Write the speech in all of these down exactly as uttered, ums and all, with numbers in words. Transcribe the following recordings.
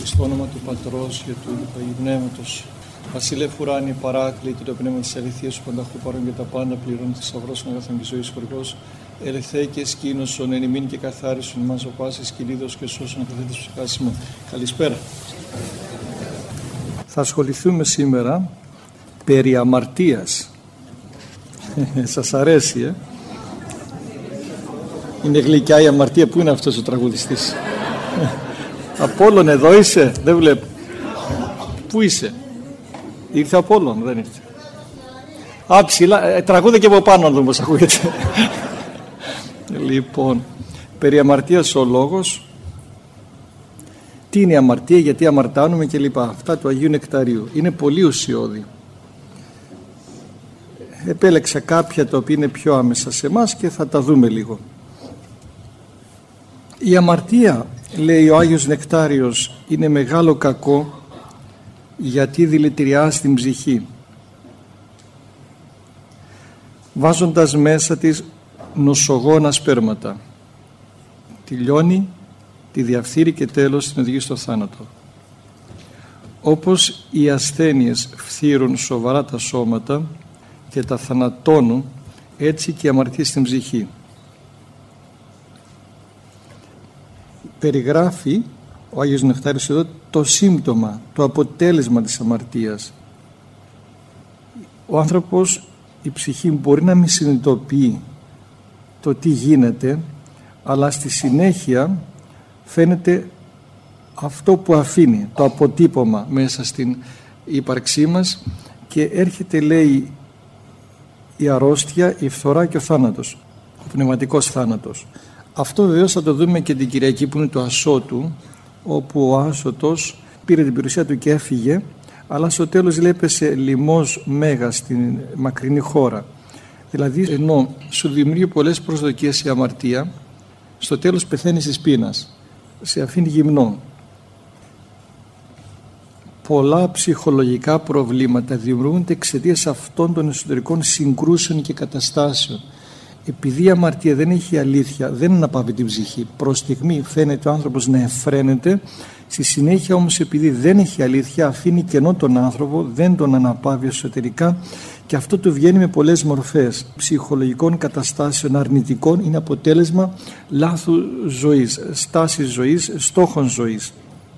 στο όνομα του Πατρός και του Αγίου Πνεύματος. Βασιλεύ ουράνιε παράκλητη το πνεύμα της αληθείας σου πανταχού παρών και τα πάντα πληρώνει θησαυρός των αγαθών και ζωής χορηγός. Ελευθέ και σκήνωσον εν ημίν και καθάρισον μας ο πάσης κυλίδος και σώσον καθέτης ψυχάς ημών. Καλησπέρα. Θα ασχοληθούμε σήμερα περί αμαρτίας. Σας αρέσει, ε? Είναι γλυκιά η αμαρτία. Πού είναι αυτός ο τραγουδιστής? Απόλλων, εδώ είσαι? Δεν βλέπω. Πού είσαι? Ήρθε ο Απόλλων? Δεν ήρθε. Α, ψηλά, ε, τραγούδα και από πάνω, να μας ακούγεται. Λοιπόν, περί αμαρτίας ο λόγος. Τι είναι η αμαρτία, γιατί αμαρτάνουμε κλπ. Αυτά του Αγίου Νεκταρίου. Είναι πολύ ουσιώδη. Επέλεξα κάποια τα οποία είναι πιο άμεσα σε εμάς και θα τα δούμε λίγο. Η αμαρτία, λέει ο Άγιος Νεκτάριος, είναι μεγάλο κακό γιατί δηλητηριάζει την ψυχή, βάζοντας μέσα της νοσογόνα σπέρματα. Τη λιώνει, τη διαφθείρει και τέλος την οδηγεί στο θάνατο. Όπως οι ασθένειες φθείρουν σοβαρά τα σώματα και τα θανατώνουν, έτσι και η αμαρτία στην ψυχή. Περιγράφει ο Άγιος Νεκτάριος εδώ το σύμπτωμα, το αποτέλεσμα της αμαρτίας. Ο άνθρωπος, η ψυχή μπορεί να μην συνειδητοποιεί το τι γίνεται, αλλά στη συνέχεια φαίνεται αυτό που αφήνει, το αποτύπωμα μέσα στην ύπαρξή μας, και έρχεται, λέει, η αρρώστια, η φθορά και ο θάνατος, ο πνευματικός θάνατος. Αυτό βεβαίως θα το δούμε και την Κυριακή που είναι το Ασώτου, όπου ο Άσωτος πήρε την περιουσία του και έφυγε, αλλά στο τέλος, λέει, έπεσε λιμός μέγα στην μακρινή χώρα. Δηλαδή, ενώ σου δημιουργεί πολλές προσδοκίες η αμαρτία, στο τέλος πεθαίνεις της πείνας, σε αφήνει γυμνό. Πολλά ψυχολογικά προβλήματα δημιουργούνται εξαιτίας αυτών των εσωτερικών συγκρούσεων και καταστάσεων. Επειδή η αμαρτία δεν έχει αλήθεια, δεν αναπαύει την ψυχή. Προς στιγμή φαίνεται ο άνθρωπος να εφραίνεται, στη συνέχεια όμως, επειδή δεν έχει αλήθεια, αφήνει κενό τον άνθρωπο, δεν τον αναπαύει εσωτερικά, και αυτό του βγαίνει με πολλές μορφές ψυχολογικών καταστάσεων αρνητικών. Είναι αποτέλεσμα λάθου ζωής, στάσης ζωής, στόχων ζωής.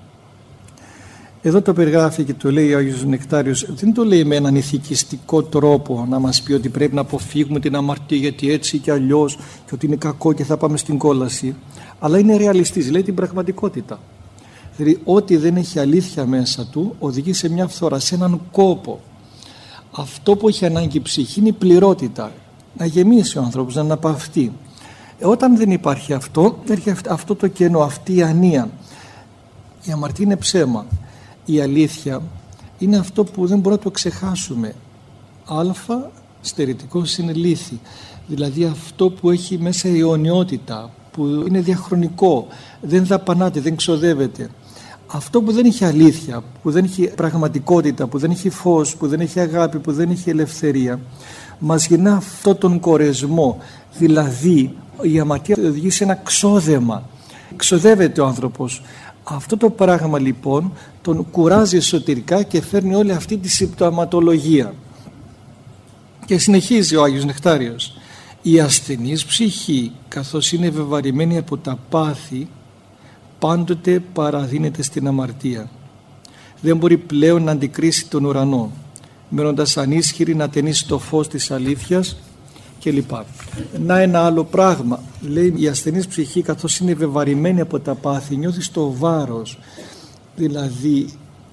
Εδώ το περιγράφει και το λέει ο Άγιος Νεκτάριος. Δεν το λέει με έναν ηθικιστικό τρόπο να μας πει ότι πρέπει να αποφύγουμε την αμαρτία γιατί έτσι και αλλιώς, και ότι είναι κακό και θα πάμε στην κόλαση, αλλά είναι ρεαλιστής, λέει την πραγματικότητα. Δηλαδή, ό,τι δεν έχει αλήθεια μέσα του οδηγεί σε μια φθορά, σε έναν κόπο. Αυτό που έχει ανάγκη η ψυχή είναι η πληρότητα, να γεμίσει ο άνθρωπος, να αναπαυτεί. Ε, όταν δεν υπάρχει αυτό, έρχεται αυτό το κενό, αυτή η ανία. Η αμαρτία είναι ψέμα. Η αλήθεια είναι αυτό που δεν μπορούμε να το ξεχάσουμε. Αλφα στερητικός είναι λύθη. Δηλαδή αυτό που έχει μέσα η αιωνιότητα, που είναι διαχρονικό, δεν δαπανάται, δεν ξοδεύεται. Αυτό που δεν έχει αλήθεια, που δεν έχει πραγματικότητα, που δεν έχει φως, που δεν έχει αγάπη, που δεν έχει ελευθερία, μας γεννά αυτό τον κορεσμό. Δηλαδή η αμαρτία οδηγεί σε ένα ξόδεμα. Ξοδεύεται ο άνθρωπος. Αυτό το πράγμα λοιπόν τον κουράζει εσωτερικά και φέρνει όλη αυτή τη συμπτωματολογία. Και συνεχίζει ο Άγιος Νεκτάριος. Η ασθενής ψυχή, καθώς είναι βεβαρημένη από τα πάθη, πάντοτε παραδίνεται στην αμαρτία. Δεν μπορεί πλέον να αντικρίσει τον ουρανό, μένοντας ανίσχυρη να ταινίσει το φως της αλήθειας κλπ. Να ένα άλλο πράγμα, λέει, η ασθενής ψυχή, καθώς είναι βεβαρημένη από τα πάθη, νιώθει το βάρος. Δηλαδή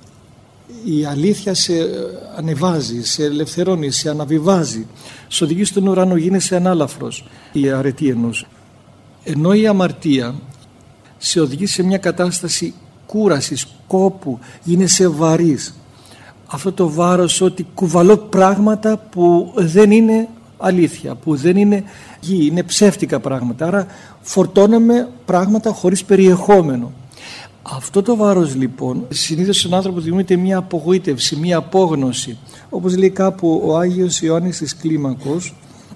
η αλήθεια σε ανεβάζει, σε ελευθερώνει, σε αναβιβάζει, σε οδηγεί στον ουρανό, γίνεσαι ανάλαφρος, η αρετή ενός. Ενώ η αμαρτία σε οδηγεί σε μια κατάσταση κούρασης, κόπου, γίνεσαι βαρύς. Αυτό το βάρος, ότι κουβαλώ πράγματα που δεν είναι αλήθεια, που δεν είναι γη, είναι ψεύτικα πράγματα, άρα φορτώναμε πράγματα χωρίς περιεχόμενο. Αυτό το βάρος λοιπόν συνήθως στον άνθρωπο δημιουργείται μια απογοήτευση, μια απόγνωση. Όπως λέει κάπου ο Άγιος Ιωάννης της Κλίμακος,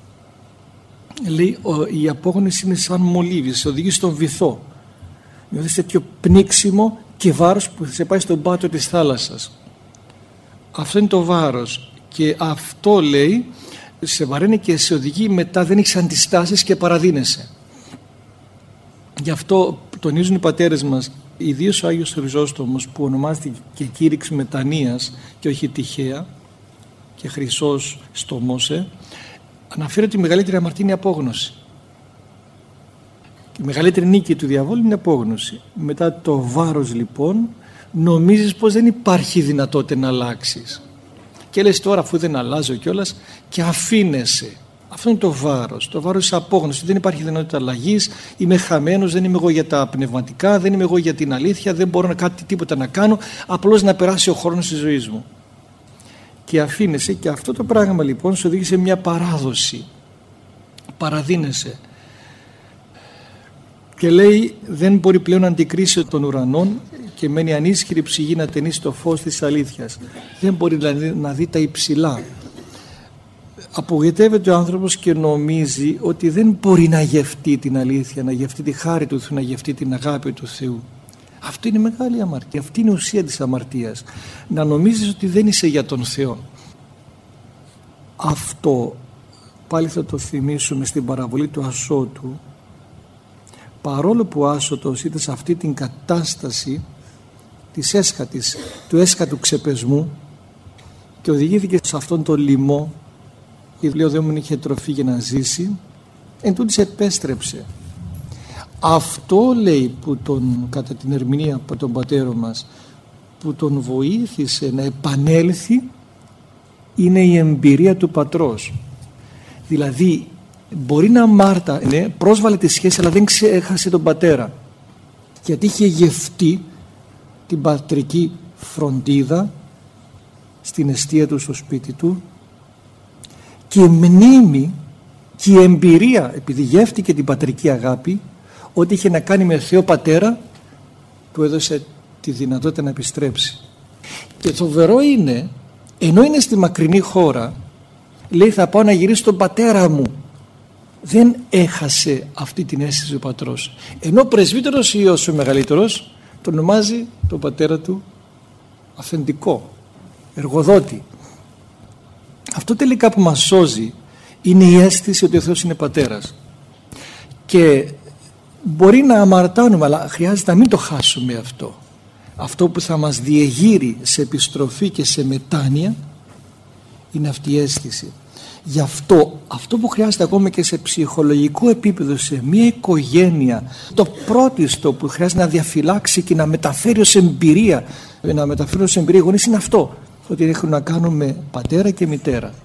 λέει η απόγνωση είναι σαν μολύβι, σε οδηγεί στον βυθό. Νιώθεις τέτοιο πνίξιμο και βάρος που θα σε πάει στον πάτο της θάλασσας. Αυτό είναι το βάρος, και αυτό λέει σε βαραίνει και σε οδηγεί μετά, δεν έχεις αντιστάσεις και παραδίνεσαι. Γι' αυτό τονίζουν οι πατέρες μας, ιδίως ο Άγιος Χρυσόστομος, που ονομάζεται και κήρυξη μετανοίας και όχι τυχαία, και χρυσός στομώσε, αναφέρει ότι η μεγαλύτερη αμαρτία είναι η απόγνωση. Η μεγαλύτερη νίκη του διαβόλου είναι η απόγνωση. Μετά το βάρος λοιπόν νομίζεις πως δεν υπάρχει δυνατότητα να αλλάξεις και λες τώρα, αφού δεν αλλάζω κιόλας, και αφήνεσαι. Αυτό είναι το βάρος. Το βάρος της απόγνωσης. Δεν υπάρχει δυνατότητα αλλαγής. Είμαι χαμένος, δεν είμαι εγώ για τα πνευματικά, δεν είμαι εγώ για την αλήθεια, δεν μπορώ να κάτι τίποτα να κάνω, απλώς να περάσει ο χρόνος της ζωής μου. Και αφήνεσαι, και αυτό το πράγμα λοιπόν σου οδηγεί σε μια παράδοση. Παραδίνεσαι. Και λέει, δεν μπορεί πλέον να αντικρίσει των ουρανών και μένει ανίσχυρη ψυχή να ταινίσει το φως της αλήθειας. Δεν μπορεί δηλαδή να δει τα υψηλά. Απογοητεύεται ο άνθρωπος και νομίζει ότι δεν μπορεί να γευτεί την αλήθεια, να γευτεί τη χάρη του Θεού, να γευτεί την αγάπη του Θεού. Αυτό είναι μεγάλη αμαρτία. Αυτή είναι η ουσία της αμαρτίας. Να νομίζεις ότι δεν είσαι για τον Θεό. Αυτό πάλι θα το θυμίσουμε στην παραβολή του Ασώτου. Παρόλο που ο Άσωτος ήταν σε αυτή την κατάσταση της έσκατης, του έσκατου ξεπεσμού, και οδηγήθηκε σε αυτόν τον λοιμό, γιατί δεν είχε τροφή για να ζήσει, εν τούτης επέστρεψε. Αυτό λέει που τον, κατά την ερμηνεία από τον πατέρα μας, που τον βοήθησε να επανέλθει, είναι η εμπειρία του πατρός. Δηλαδή μπορεί να μάρτα, ναι, πρόσβαλε τη σχέση, αλλά δεν ξέχασε τον πατέρα, γιατί είχε γευτεί την πατρική φροντίδα στην εστία του, στο σπίτι του, και η μνήμη και η εμπειρία, επειδή γεύτηκε την πατρική αγάπη, ό,τι είχε να κάνει με Θεό Πατέρα, του έδωσε τη δυνατότητα να επιστρέψει. Και το φοβερό είναι, ενώ είναι στη μακρινή χώρα, λέει θα πάω να γυρίσω στον πατέρα μου. Δεν έχασε αυτή την αίσθηση ο πατρός. Ενώ ο πρεσβύτερος Υιός, ο μεγαλύτερος, τον ονομάζει τον πατέρα του αφεντικό, εργοδότη. Αυτό τελικά που μας σώζει είναι η αίσθηση ότι ο Θεός είναι πατέρας. Και μπορεί να αμαρτάνουμε, αλλά χρειάζεται να μην το χάσουμε αυτό. Αυτό που θα μας διεγείρει σε επιστροφή και σε μετάνοια είναι αυτή η αίσθηση. Γι' αυτό, αυτό που χρειάζεται ακόμα και σε ψυχολογικό επίπεδο, σε μια οικογένεια, το πρώτιστο που χρειάζεται να διαφυλάξει και να μεταφέρει ως εμπειρία, να μεταφέρει ως εμπειρία γονείς, είναι αυτό, ότι έχουν να κάνουν με πατέρα και μητέρα.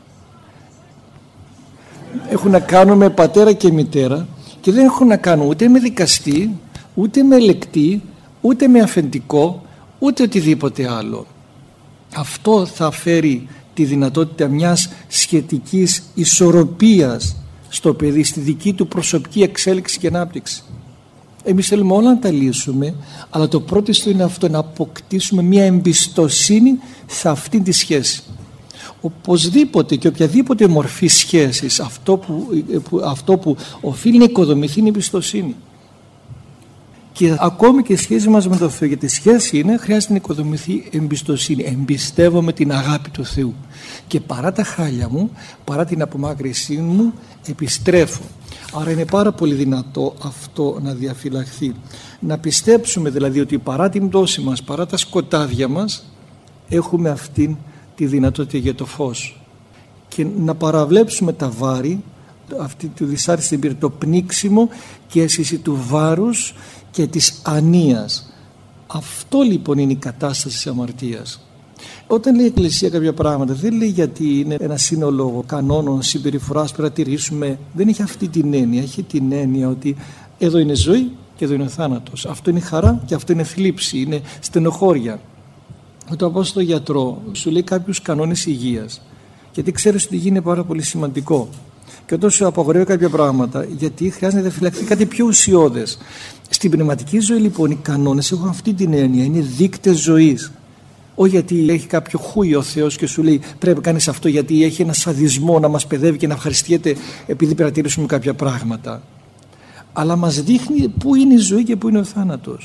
Έχουν να κάνουν με πατέρα και μητέρα και δεν έχουν να κάνουν ούτε με δικαστή, ούτε με ελεκτή, ούτε με αφεντικό, ούτε οτιδήποτε άλλο. Αυτό θα φέρει τη δυνατότητα μιας σχετικής ισορροπίας στο παιδί, στη δική του προσωπική εξέλιξη και ανάπτυξη. Εμείς θέλουμε όλα να τα λύσουμε, αλλά το πρώτο είναι αυτό, να αποκτήσουμε μια εμπιστοσύνη σε αυτή τη σχέση. Οπωσδήποτε και οποιαδήποτε μορφή σχέσης, αυτό που, που, αυτό που οφείλει να οικοδομηθεί είναι η εμπιστοσύνη. Και ακόμη και η σχέση μας με τον Θεό, γιατί η σχέση είναι, χρειάζεται να οικοδομηθεί εμπιστοσύνη. Εμπιστεύομαι την αγάπη του Θεού και παρά τα χάλια μου, παρά την απομάκρυσή μου, επιστρέφω. Άρα είναι πάρα πολύ δυνατό αυτό να διαφυλαχθεί. Να πιστέψουμε δηλαδή ότι παρά την πτώση μας, παρά τα σκοτάδια μας, έχουμε αυτήν τη δυνατότητα για το φως. Και να παραβλέψουμε τα βάρη, αυτή τη δυσάρεστη εμπειρία, το πνίξιμο και η αίσθηση του βάρους και της ανίας. Αυτό λοιπόν είναι η κατάσταση της αμαρτίας. Όταν λέει η Εκκλησία κάποια πράγματα, δεν λέει γιατί είναι ένα σύνολο κανόνων συμπεριφοράς που να τηρήσουμε. Δεν έχει αυτή την έννοια. Έχει την έννοια ότι εδώ είναι ζωή και εδώ είναι θάνατος. Αυτό είναι χαρά και αυτό είναι θλίψη, είναι στενοχώρια. Όταν πάω στο γιατρό, σου λέει κάποιους κανόνες υγείας, γιατί ξέρεις ότι η υγεία είναι πάρα πολύ σημαντικό. Και όταν σου απαγορεύει κάποια πράγματα, γιατί χρειάζεται να διαφυλαχθεί κάτι πιο ουσιώδες. Στην πνευματική ζωή λοιπόν οι κανόνες έχουν αυτή την έννοια, είναι δείκτες ζωής. Όχι γιατί έχει κάποιο χούι ο Θεός και σου λέει πρέπει να κάνεις αυτό, γιατί έχει ένα σαδισμό να μας παιδεύει και να ευχαριστιέται επειδή παρατηρήσουμε κάποια πράγματα. Αλλά μας δείχνει πού είναι η ζωή και πού είναι ο θάνατος.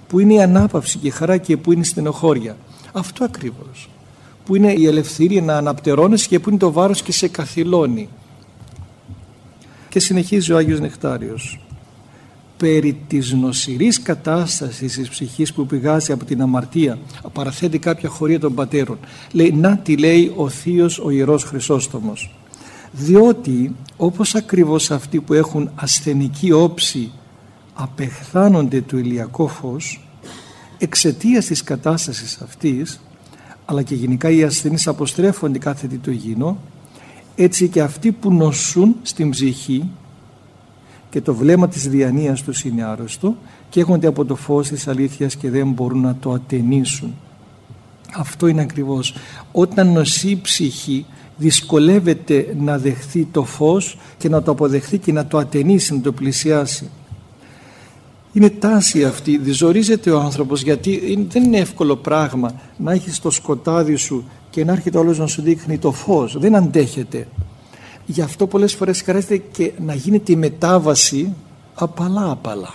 που είναι η ανάπαυση και η χαρά και που είναι η στενοχώρια. Αυτό ακριβώς. Που είναι η ελευθερία να αναπτερώνεσαι και που είναι το βάρος και σε καθυλώνει. Και συνεχίζει ο Άγιος Νεκτάριος. Περί της νοσηρής κατάστασης της ψυχής που πηγάζει από την αμαρτία, παραθέτει κάποια χωρία των πατέρων. Λέει, να τι λέει ο θείος ο Ιερός Χρυσόστομος. Διότι όπως ακριβώς αυτοί που έχουν ασθενική όψη απεχθάνονται του ηλιακό φως, εξαιτίας της κατάστασης αυτής, αλλά και γενικά οι ασθενείς αποστρέφονται κάθε τι το υγιεινό, έτσι και αυτοί που νοσούν στην ψυχή και το βλέμμα της διανοίας τους είναι άρρωστο και έχονται από το φως της αλήθειας και δεν μπορούν να το ατενίσουν. Αυτό είναι ακριβώς. Όταν νοσεί η ψυχή, δυσκολεύεται να δεχθεί το φως και να το αποδεχθεί και να το ατενίσει, να το πλησιάσει. Είναι τάση αυτή, διζορίζεται ο άνθρωπος, γιατί δεν είναι εύκολο πράγμα να έχεις το σκοτάδι σου και να έρχεται όλος να σου δείχνει το φως. Δεν αντέχεται. Γι' αυτό πολλές φορές χρειάζεται και να γίνεται η μετάβαση απαλά απαλά.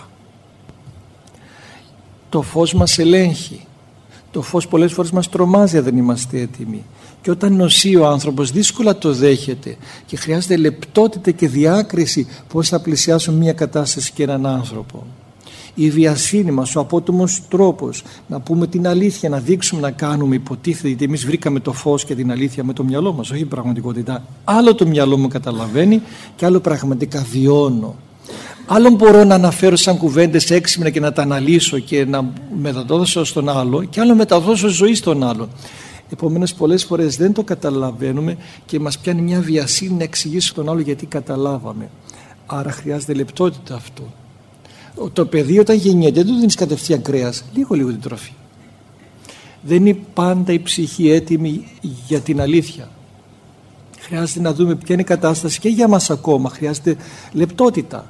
Το φως μας ελέγχει. Το φως πολλές φορές μας τρομάζει αν δεν είμαστε έτοιμοι. Και όταν νοσεί ο άνθρωπος δύσκολα το δέχεται και χρειάζεται λεπτότητα και διάκριση πώς θα πλησιάσουν μια κατάσταση και έναν άνθρωπο. Η βιασύνη μας, ο απότομος τρόπος να πούμε την αλήθεια, να δείξουμε, να κάνουμε, υποτίθεται ότι εμείς βρήκαμε το φως και την αλήθεια με το μυαλό μας, όχι η πραγματικότητα. Άλλο το μυαλό μου καταλαβαίνει και άλλο πραγματικά βιώνω. Άλλο μπορώ να αναφέρω σαν κουβέντες έξυπνα και να τα αναλύσω και να μεταδώσω στον άλλο, και άλλο μεταδώσω ζωή στον άλλο. Επομένως πολλές φορές δεν το καταλαβαίνουμε και μας πιάνει μια βιασύνη να εξηγήσει τον άλλο γιατί καταλάβαμε. Άρα χρειάζεται λεπτότητα αυτό. Το παιδί όταν γεννιέται δεν του δίνεις κατευθείαν κρέας, λίγο λίγο την τροφή. Δεν είναι πάντα η ψυχή έτοιμη για την αλήθεια. Χρειάζεται να δούμε ποια είναι η κατάσταση και για μας ακόμα. Χρειάζεται λεπτότητα.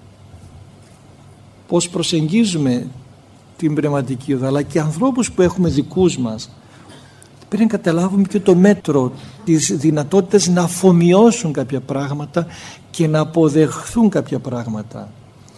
Πώς προσεγγίζουμε την πνευματική οδό, αλλά και ανθρώπους που έχουμε δικούς μας. Πρέπει να καταλάβουμε και το μέτρο της δυνατότητας να αφομοιώσουν κάποια πράγματα και να αποδεχθούν κάποια πράγματα.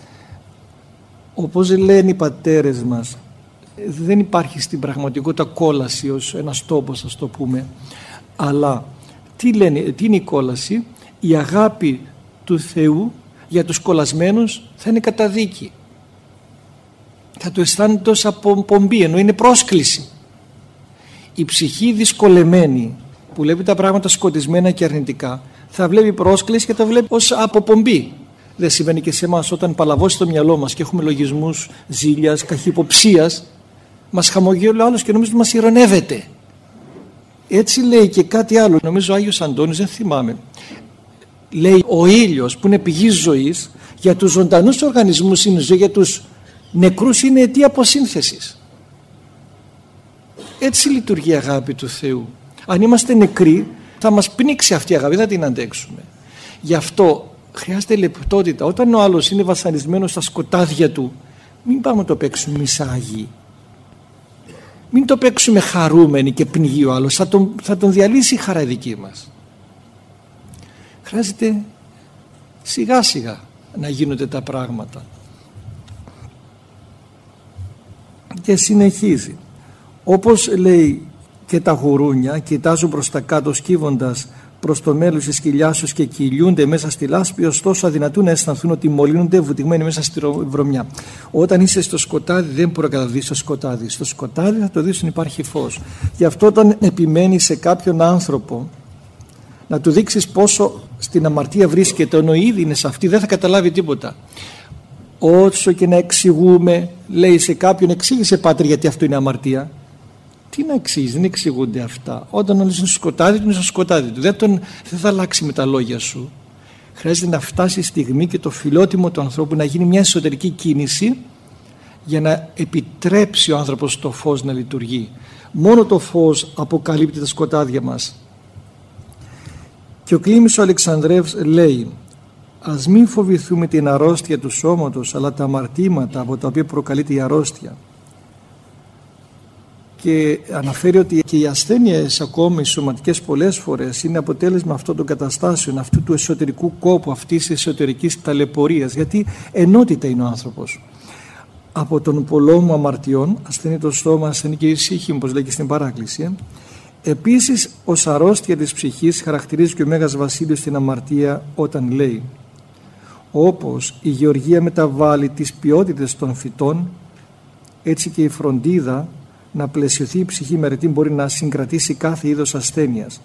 Όπως λένε οι πατέρες μας, δεν υπάρχει στην πραγματικότητα κόλαση ως ένας τόπος, ας το πούμε, αλλά τι λένε, τι είναι η κόλαση? Η αγάπη του Θεού για τους κολλασμένους θα είναι καταδίκη. Θα το αισθάνεται ως αποπομπή, ενώ είναι πρόσκληση. Η ψυχή δυσκολεμένη που βλέπει τα πράγματα σκοτισμένα και αρνητικά θα βλέπει πρόσκληση και τα βλέπει ως αποπομπή. Δεν συμβαίνει και σε εμάς? Όταν παλαβώσει το μυαλό μας και έχουμε λογισμούς ζήλιας, καχυποψίας, μας χαμογελεί ο άλλος και νομίζω ότι μας ειρωνεύεται. Έτσι λέει και κάτι άλλο, νομίζω ο Άγιος Αντώνης, δεν θυμάμαι, λέει ο ήλιος που είναι πηγή ζωής, για τους ζωντανούς οργανισμούς είναι ζωή, για τους νεκρούς είναι αιτία αποσύνθεσης. Έτσι λειτουργεί η αγάπη του Θεού. Αν είμαστε νεκροί θα μας πνίξει αυτή η αγάπη, δεν θα την αντέξουμε. Γι' αυτό χρειάζεται λεπτότητα. Όταν ο άλλος είναι βασανισμένος στα σκοτάδια του, μην πάμε να το παίξουμε μισάγι. Μην το παίξουμε χαρούμενοι και πνιγεί ο άλλος. Θα τον, θα τον διαλύσει η χαρά δική μας. Χρειάζεται σιγά σιγά να γίνονται τα πράγματα. Και συνεχίζει. Όπως λέει, και τα γουρούνια κοιτάζουν προς τα κάτω σκύβοντας προς το μέλος της κοιλιάς τους και κυλιούνται μέσα στη λάσπη, ωστόσο αδυνατούν να αισθανθούν ότι μολύνονται βουτυγμένοι μέσα στη βρωμιά. Όταν είσαι στο σκοτάδι δεν μπορεί να δεις το σκοτάδι. Στο σκοτάδι θα το δεις όταν υπάρχει φως. Γι' αυτό όταν επιμένεις σε κάποιον άνθρωπο να του δείξεις πόσο στην αμαρτία βρίσκεται, ενώ ήδη είναι σε αυτή, δεν θα καταλάβει τίποτα. Όσο και να εξηγούμε, λέει σε κάποιον, εξήγησε Πάτρε γιατί αυτό είναι αμαρτία. Τι να εξηγείς, δεν εξηγούνται αυτά. Όταν όλοι είναι στο σκοτάδι του, είναι στο σκοτάδι του. Δεν, τον, δεν θα αλλάξει με τα λόγια σου. Χρειάζεται να φτάσει η στιγμή και το φιλότιμο του ανθρώπου να γίνει μια εσωτερική κίνηση για να επιτρέψει ο άνθρωπος το φως να λειτουργεί. Μόνο το φως αποκαλύπτει τα σκοτάδια μας. Και ο Κλίμης ο Αλεξανδρεύς λέει: ας μην φοβηθούμε την αρρώστια του σώματος, αλλά τα αμαρτήματα από τα οποία προκαλείται η αρρώστια. Και αναφέρει ότι και οι ασθένειες ακόμη οι σωματικές πολλές φορές είναι αποτέλεσμα αυτών των καταστάσεων, αυτού του εσωτερικού κόπου, αυτής της εσωτερικής ταλαιπωρίας, γιατί ενότητα είναι ο άνθρωπος. από τον πολόμο αμαρτιών, ασθενεί το σώμα, ασθενεί και η ψυχή, όπως λέει και στην παράκληση. Ε. Επίσης, ως αρρώστια της ψυχής χαρακτηρίζει και ο Μέγας Βασίλειος την αμαρτία όταν λέει: όπως η γεωργία μεταβάλλει τις ποιότητες των φυτών, έτσι και η φροντίδα να πλαισιωθεί η ψυχή με αρετή μπορεί να συγκρατήσει κάθε είδος ασθένειας.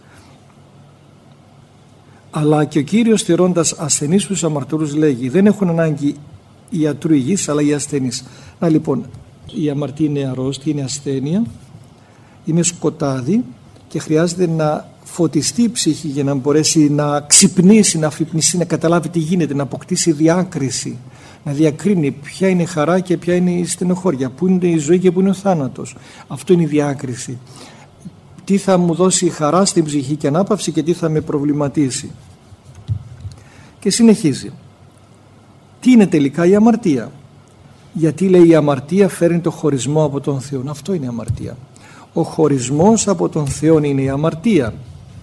Αλλά και ο Κύριος, θεωρώντας ασθενείς τους αμαρτωλούς, λέγει: δεν έχουν ανάγκη οι ιατρού υγιείς, αλλά οι ασθενείς. Να λοιπόν, η αμαρτία είναι αρρώστια, είναι ασθένεια, είναι σκοτάδι και χρειάζεται να φωτιστεί η ψυχή για να μπορέσει να ξυπνήσει, να αφυπνιστεί, να καταλάβει τι γίνεται, να αποκτήσει διάκριση, να διακρίνει ποια είναι η χαρά και ποια είναι η στενοχώρια, πού είναι η ζωή και πού είναι ο θάνατος. Αυτό είναι η διάκριση. Τι θα μου δώσει χαρά στην ψυχή και ανάπαυση και τι θα με προβληματίσει. Και συνεχίζει. Τι είναι τελικά η αμαρτία? Γιατί λέει η αμαρτία φέρνει το χωρισμό από τον Θεό. Αυτό είναι η αμαρτία. Ο χωρισμός από τον Θεό είναι η αμαρτία.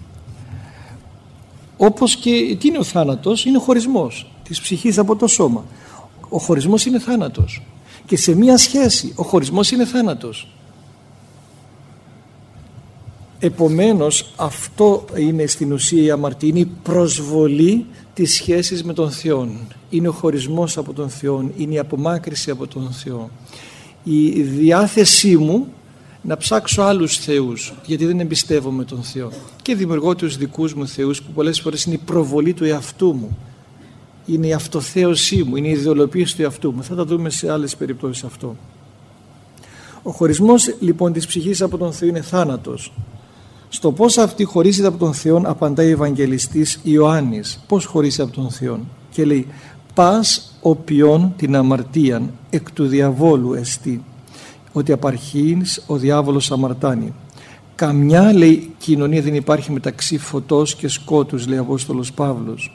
Όπως και τι είναι ο θάνατος? Είναι ο χωρισμός της ψυχής από το σώμα. Ο χωρισμός είναι θάνατος. Και σε μία σχέση ο χωρισμός είναι θάνατος. Επομένως αυτό είναι στην ουσία η αμαρτία. Είναι η προσβολή της σχέσης με τον Θεό. Είναι ο χωρισμός από τον Θεό. Είναι η απομάκρυση από τον Θεό. Η διάθεσή μου να ψάξω άλλους θεούς, γιατί δεν εμπιστεύομαι τον Θεό, και δημιουργώ τους δικούς μου θεούς, που πολλές φορές είναι η προβολή του εαυτού μου, είναι η αυτοθέωσή μου, είναι η ιδεολοποίηση του εαυτού μου. Θα τα δούμε σε άλλες περιπτώσεις αυτό. Ο χωρισμός λοιπόν της ψυχής από τον Θεό είναι θάνατος. Στο πώς αυτή χωρίζεται από τον Θεό απαντάει ο Ευαγγελιστής Ιωάννης. Πώς χωρίζει από τον Θεό? Και λέει: πας οποίον την αμαρτίαν εκ του διαβόλου εστί, ότι απαρχής ο διάβολος αμαρτάνει. Καμιά, λέει, κοινωνία δεν υπάρχει μεταξύ φωτός και σκότους, λέει ο Απόστολος Παύλος.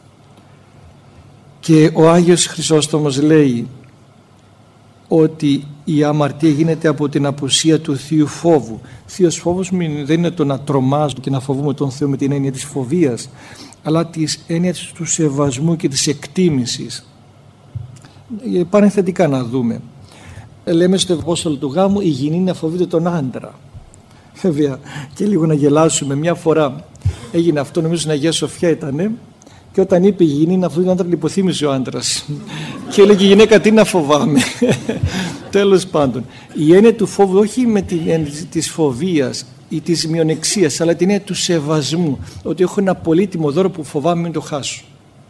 Και ο Άγιος Χρυσόστομος λέει ότι η αμαρτία γίνεται από την απουσία του θείου φόβου. Θείος φόβος δεν είναι το να τρομάζουμε και να φοβούμε τον Θεό με την έννοια της φοβίας, αλλά της έννοιας του σεβασμού και της εκτίμησης. Παρενθετικά να δούμε. Λέμε στο Απόστολο του Γάμου η γυνή να φοβείται τον άντρα. Βέβαια, και λίγο να γελάσουμε. Μια φορά έγινε αυτό, νομίζω στην Αγία Σοφιά ήτανε, και όταν είπε η γυνή να φοβείται τον άντρα, λιποθύμησε ο άντρας. Και έλεγε η γυναίκα: τι να φοβάμαι. Τέλος πάντων, η έννοια του φόβου, όχι με την έννοια της φοβίας ή της μειονεξίας, αλλά την έννοια του σεβασμού, ότι έχω ένα πολύτιμο δώρο που φοβάμαι μην το χάσω.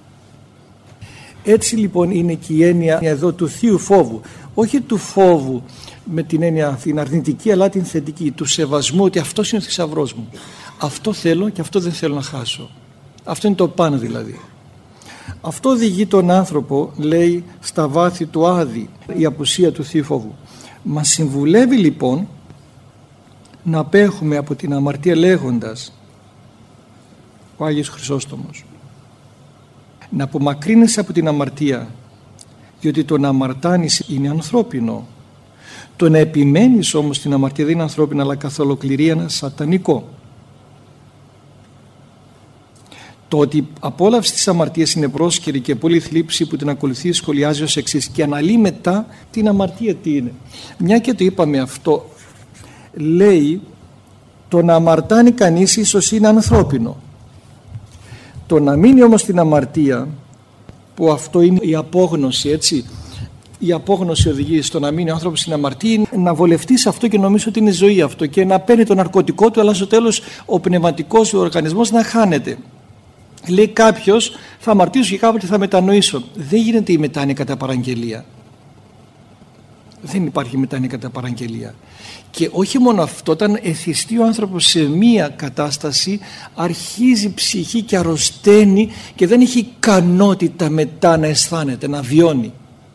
Έτσι λοιπόν είναι και η έννοια εδώ του θείου φόβου, όχι του φόβου με την έννοια την αρνητική, αλλά την θετική, του σεβασμού, ότι αυτός είναι ο θησαυρός μου, αυτό θέλω και αυτό δεν θέλω να χάσω. Αυτό είναι το πάνω δηλαδή. Αυτό οδηγεί τον άνθρωπο, λέει, στα βάθη του άδη, η απουσία του θείου φόβου. Μας συμβουλεύει λοιπόν να απέχουμε από την αμαρτία, λέγοντας ο Άγιος Χρυσόστομος, να απομακρύνεσαι από την αμαρτία, διότι το να αμαρτάνεις είναι ανθρώπινο. Το να επιμένεις όμως την αμαρτία δεν είναι ανθρώπινο, αλλά καθ' ολοκληρία είναι σατανικό. Το ότι η απόλαυση της αμαρτίας είναι πρόσκαιρη και πολύ θλίψη που την ακολουθεί σχολιάζει ως εξής και αναλύει μετά την αμαρτία τι είναι. Μια και το είπαμε αυτό, λέει το να αμαρτάνει κανείς ίσως είναι ανθρώπινο. Το να μείνει όμως την αμαρτία, που αυτό είναι η απόγνωση, έτσι, η απόγνωση οδηγεί στο να μείνει ο άνθρωπος στην αμαρτία, είναι να βολευτεί σε αυτό και νομίζω ότι είναι ζωή αυτό και να παίρνει το ναρκωτικό του, αλλά στο τέλος ο πνευματικός ο οργανισμός να χάνεται. Λέει κάποιος θα αμαρτήσω και κάποτε θα μετανοήσω. Δεν γίνεται η μετάνοια κατά παραγγελία. Δεν υπάρχει μετάνοια κατά παραγγελία. Και όχι μόνο αυτό, όταν εθιστεί ο άνθρωπος σε μία κατάσταση, αρχίζει η ψυχή και αρρωσταίνει και δεν έχει ικανότητα μετά να αισθάνεται, να βιώνει.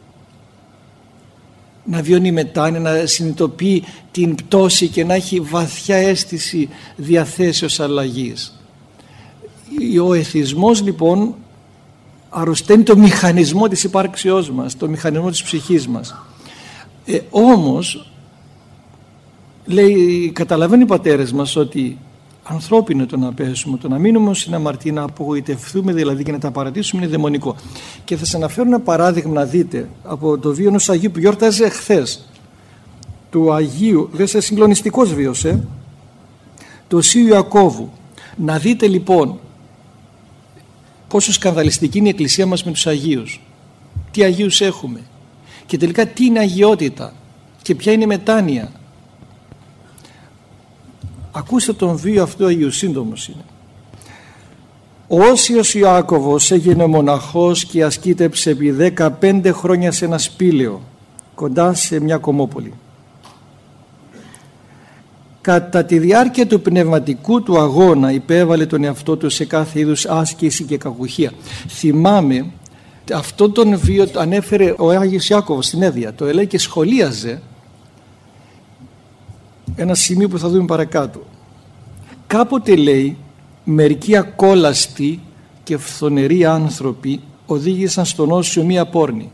Να βιώνει μετάνοια, να συνειδητοποιεί την πτώση και να έχει βαθιά αίσθηση διαθέσεως αλλαγής. Ο εθισμός λοιπόν αρρωσταίνει το μηχανισμό της υπάρξεώς μας, το μηχανισμό της ψυχής μας. Ε, όμως, λέει, καταλαβαίνουν οι πατέρες μας ότι Ανθρώπινο το να πέσουμε, το να μείνουμε στην αμαρτία, να απογοητευτούμε δηλαδή και να τα παρατήσουμε είναι δαιμονικό. Και θα σας αναφέρω ένα παράδειγμα να δείτε από το βίο ενός Αγίου που γιόρταζε χθες. Του Αγίου, δεν είσαι συγκλονιστικός βίος, ε? του Οσίου Ιακώβου. Να δείτε λοιπόν πόσο σκανδαλιστική είναι η Εκκλησία μας με τους Αγίους. Τι Αγίους έχουμε και τελικά τι είναι αγιότητα και ποια είναι μετάνοια. Ακούστε τον βίο αυτού Αγίου, σύντομος είναι. Ο Όσιος Ιάκωβος έγινε μοναχός και ασκήτεψε επί δεκαπέντε χρόνια σε ένα σπήλαιο κοντά σε μια κομμόπολη. Κατά τη διάρκεια του πνευματικού του αγώνα υπέβαλε τον εαυτό του σε κάθε είδους άσκηση και κακουχία. Θυμάμαι αυτό τον βίο ανέφερε ο Άγιος Ιάκωβος στην Έδεια, το έλεγε και σχολίαζε ένα σημείο που θα δούμε παρακάτω. Κάποτε λέει μερικοί ακόλαστοι και φθονεροί άνθρωποι οδήγησαν στον Όσιο μία πόρνη.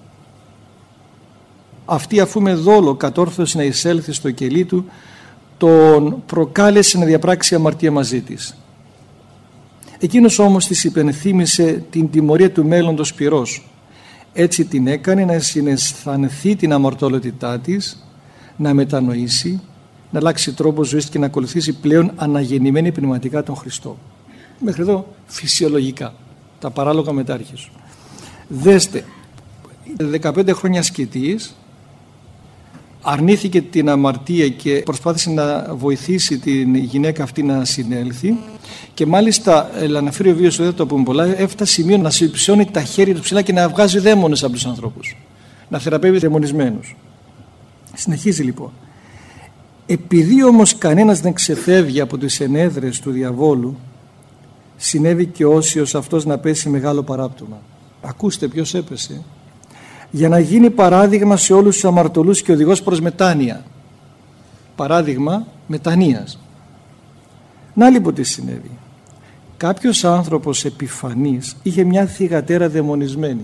Αυτή αφού με δόλο κατόρθωσε να εισέλθει στο κελί του, τον προκάλεσε να διαπράξει αμαρτία μαζί της. Εκείνος όμως της υπενθύμησε την τιμωρία του μέλλοντος πυρός. Έτσι την έκανε να συναισθανθεί την αμαρτωλότητά της, να μετανοήσει, να αλλάξει τρόπο ζωής και να ακολουθήσει πλέον αναγεννημένη πνευματικά τον Χριστό. Μέχρι εδώ φυσιολογικά, τα παράλογα μετάρχες. Δέστε, δεκαπέντε χρόνια ασκητής, αρνήθηκε την αμαρτία και προσπάθησε να βοηθήσει την γυναίκα αυτή να συνέλθει και μάλιστα, αναφέρει ο βίος του, δεν το πούμε πολλά, έφτασε σημείο να συψιώνει τα χέρια του ψηλά και να βγάζει δαίμονες από τους ανθρώπους, να θεραπεύει δαιμονισμένους. Συνεχίζει λοιπόν. Επειδή όμως κανένας δεν ξεφεύγει από τις ενέδρες του διαβόλου, συνέβη και ο Όσιος αυτός να πέσει μεγάλο παράπτωμα. Ακούστε ποιος έπεσε. Για να γίνει παράδειγμα σε όλους τους αμαρτωλούς και οδηγός προς μετάνοια. Παράδειγμα μετανοίας. Να λοιπόν τι συνέβη. Κάποιος άνθρωπος επιφανής είχε μια θυγατέρα δαιμονισμένη,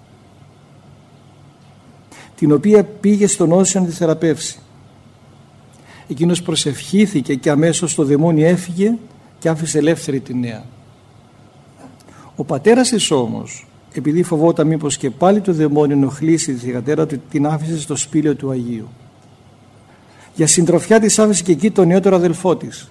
την οποία πήγε στον Όσιο να τη θεραπεύσει. Εκείνος προσευχήθηκε και αμέσως το δαιμόνι έφυγε και άφησε ελεύθερη τη νέα. Ο πατέρας της όμως, επειδή φοβόταν μήπως και πάλι το δαιμόνιο ενοχλήσει τη θυγατέρα του, την άφησε στο σπήλαιο του Αγίου. Για συντροφιά της άφησε και εκεί τον νεότερο αδελφό της.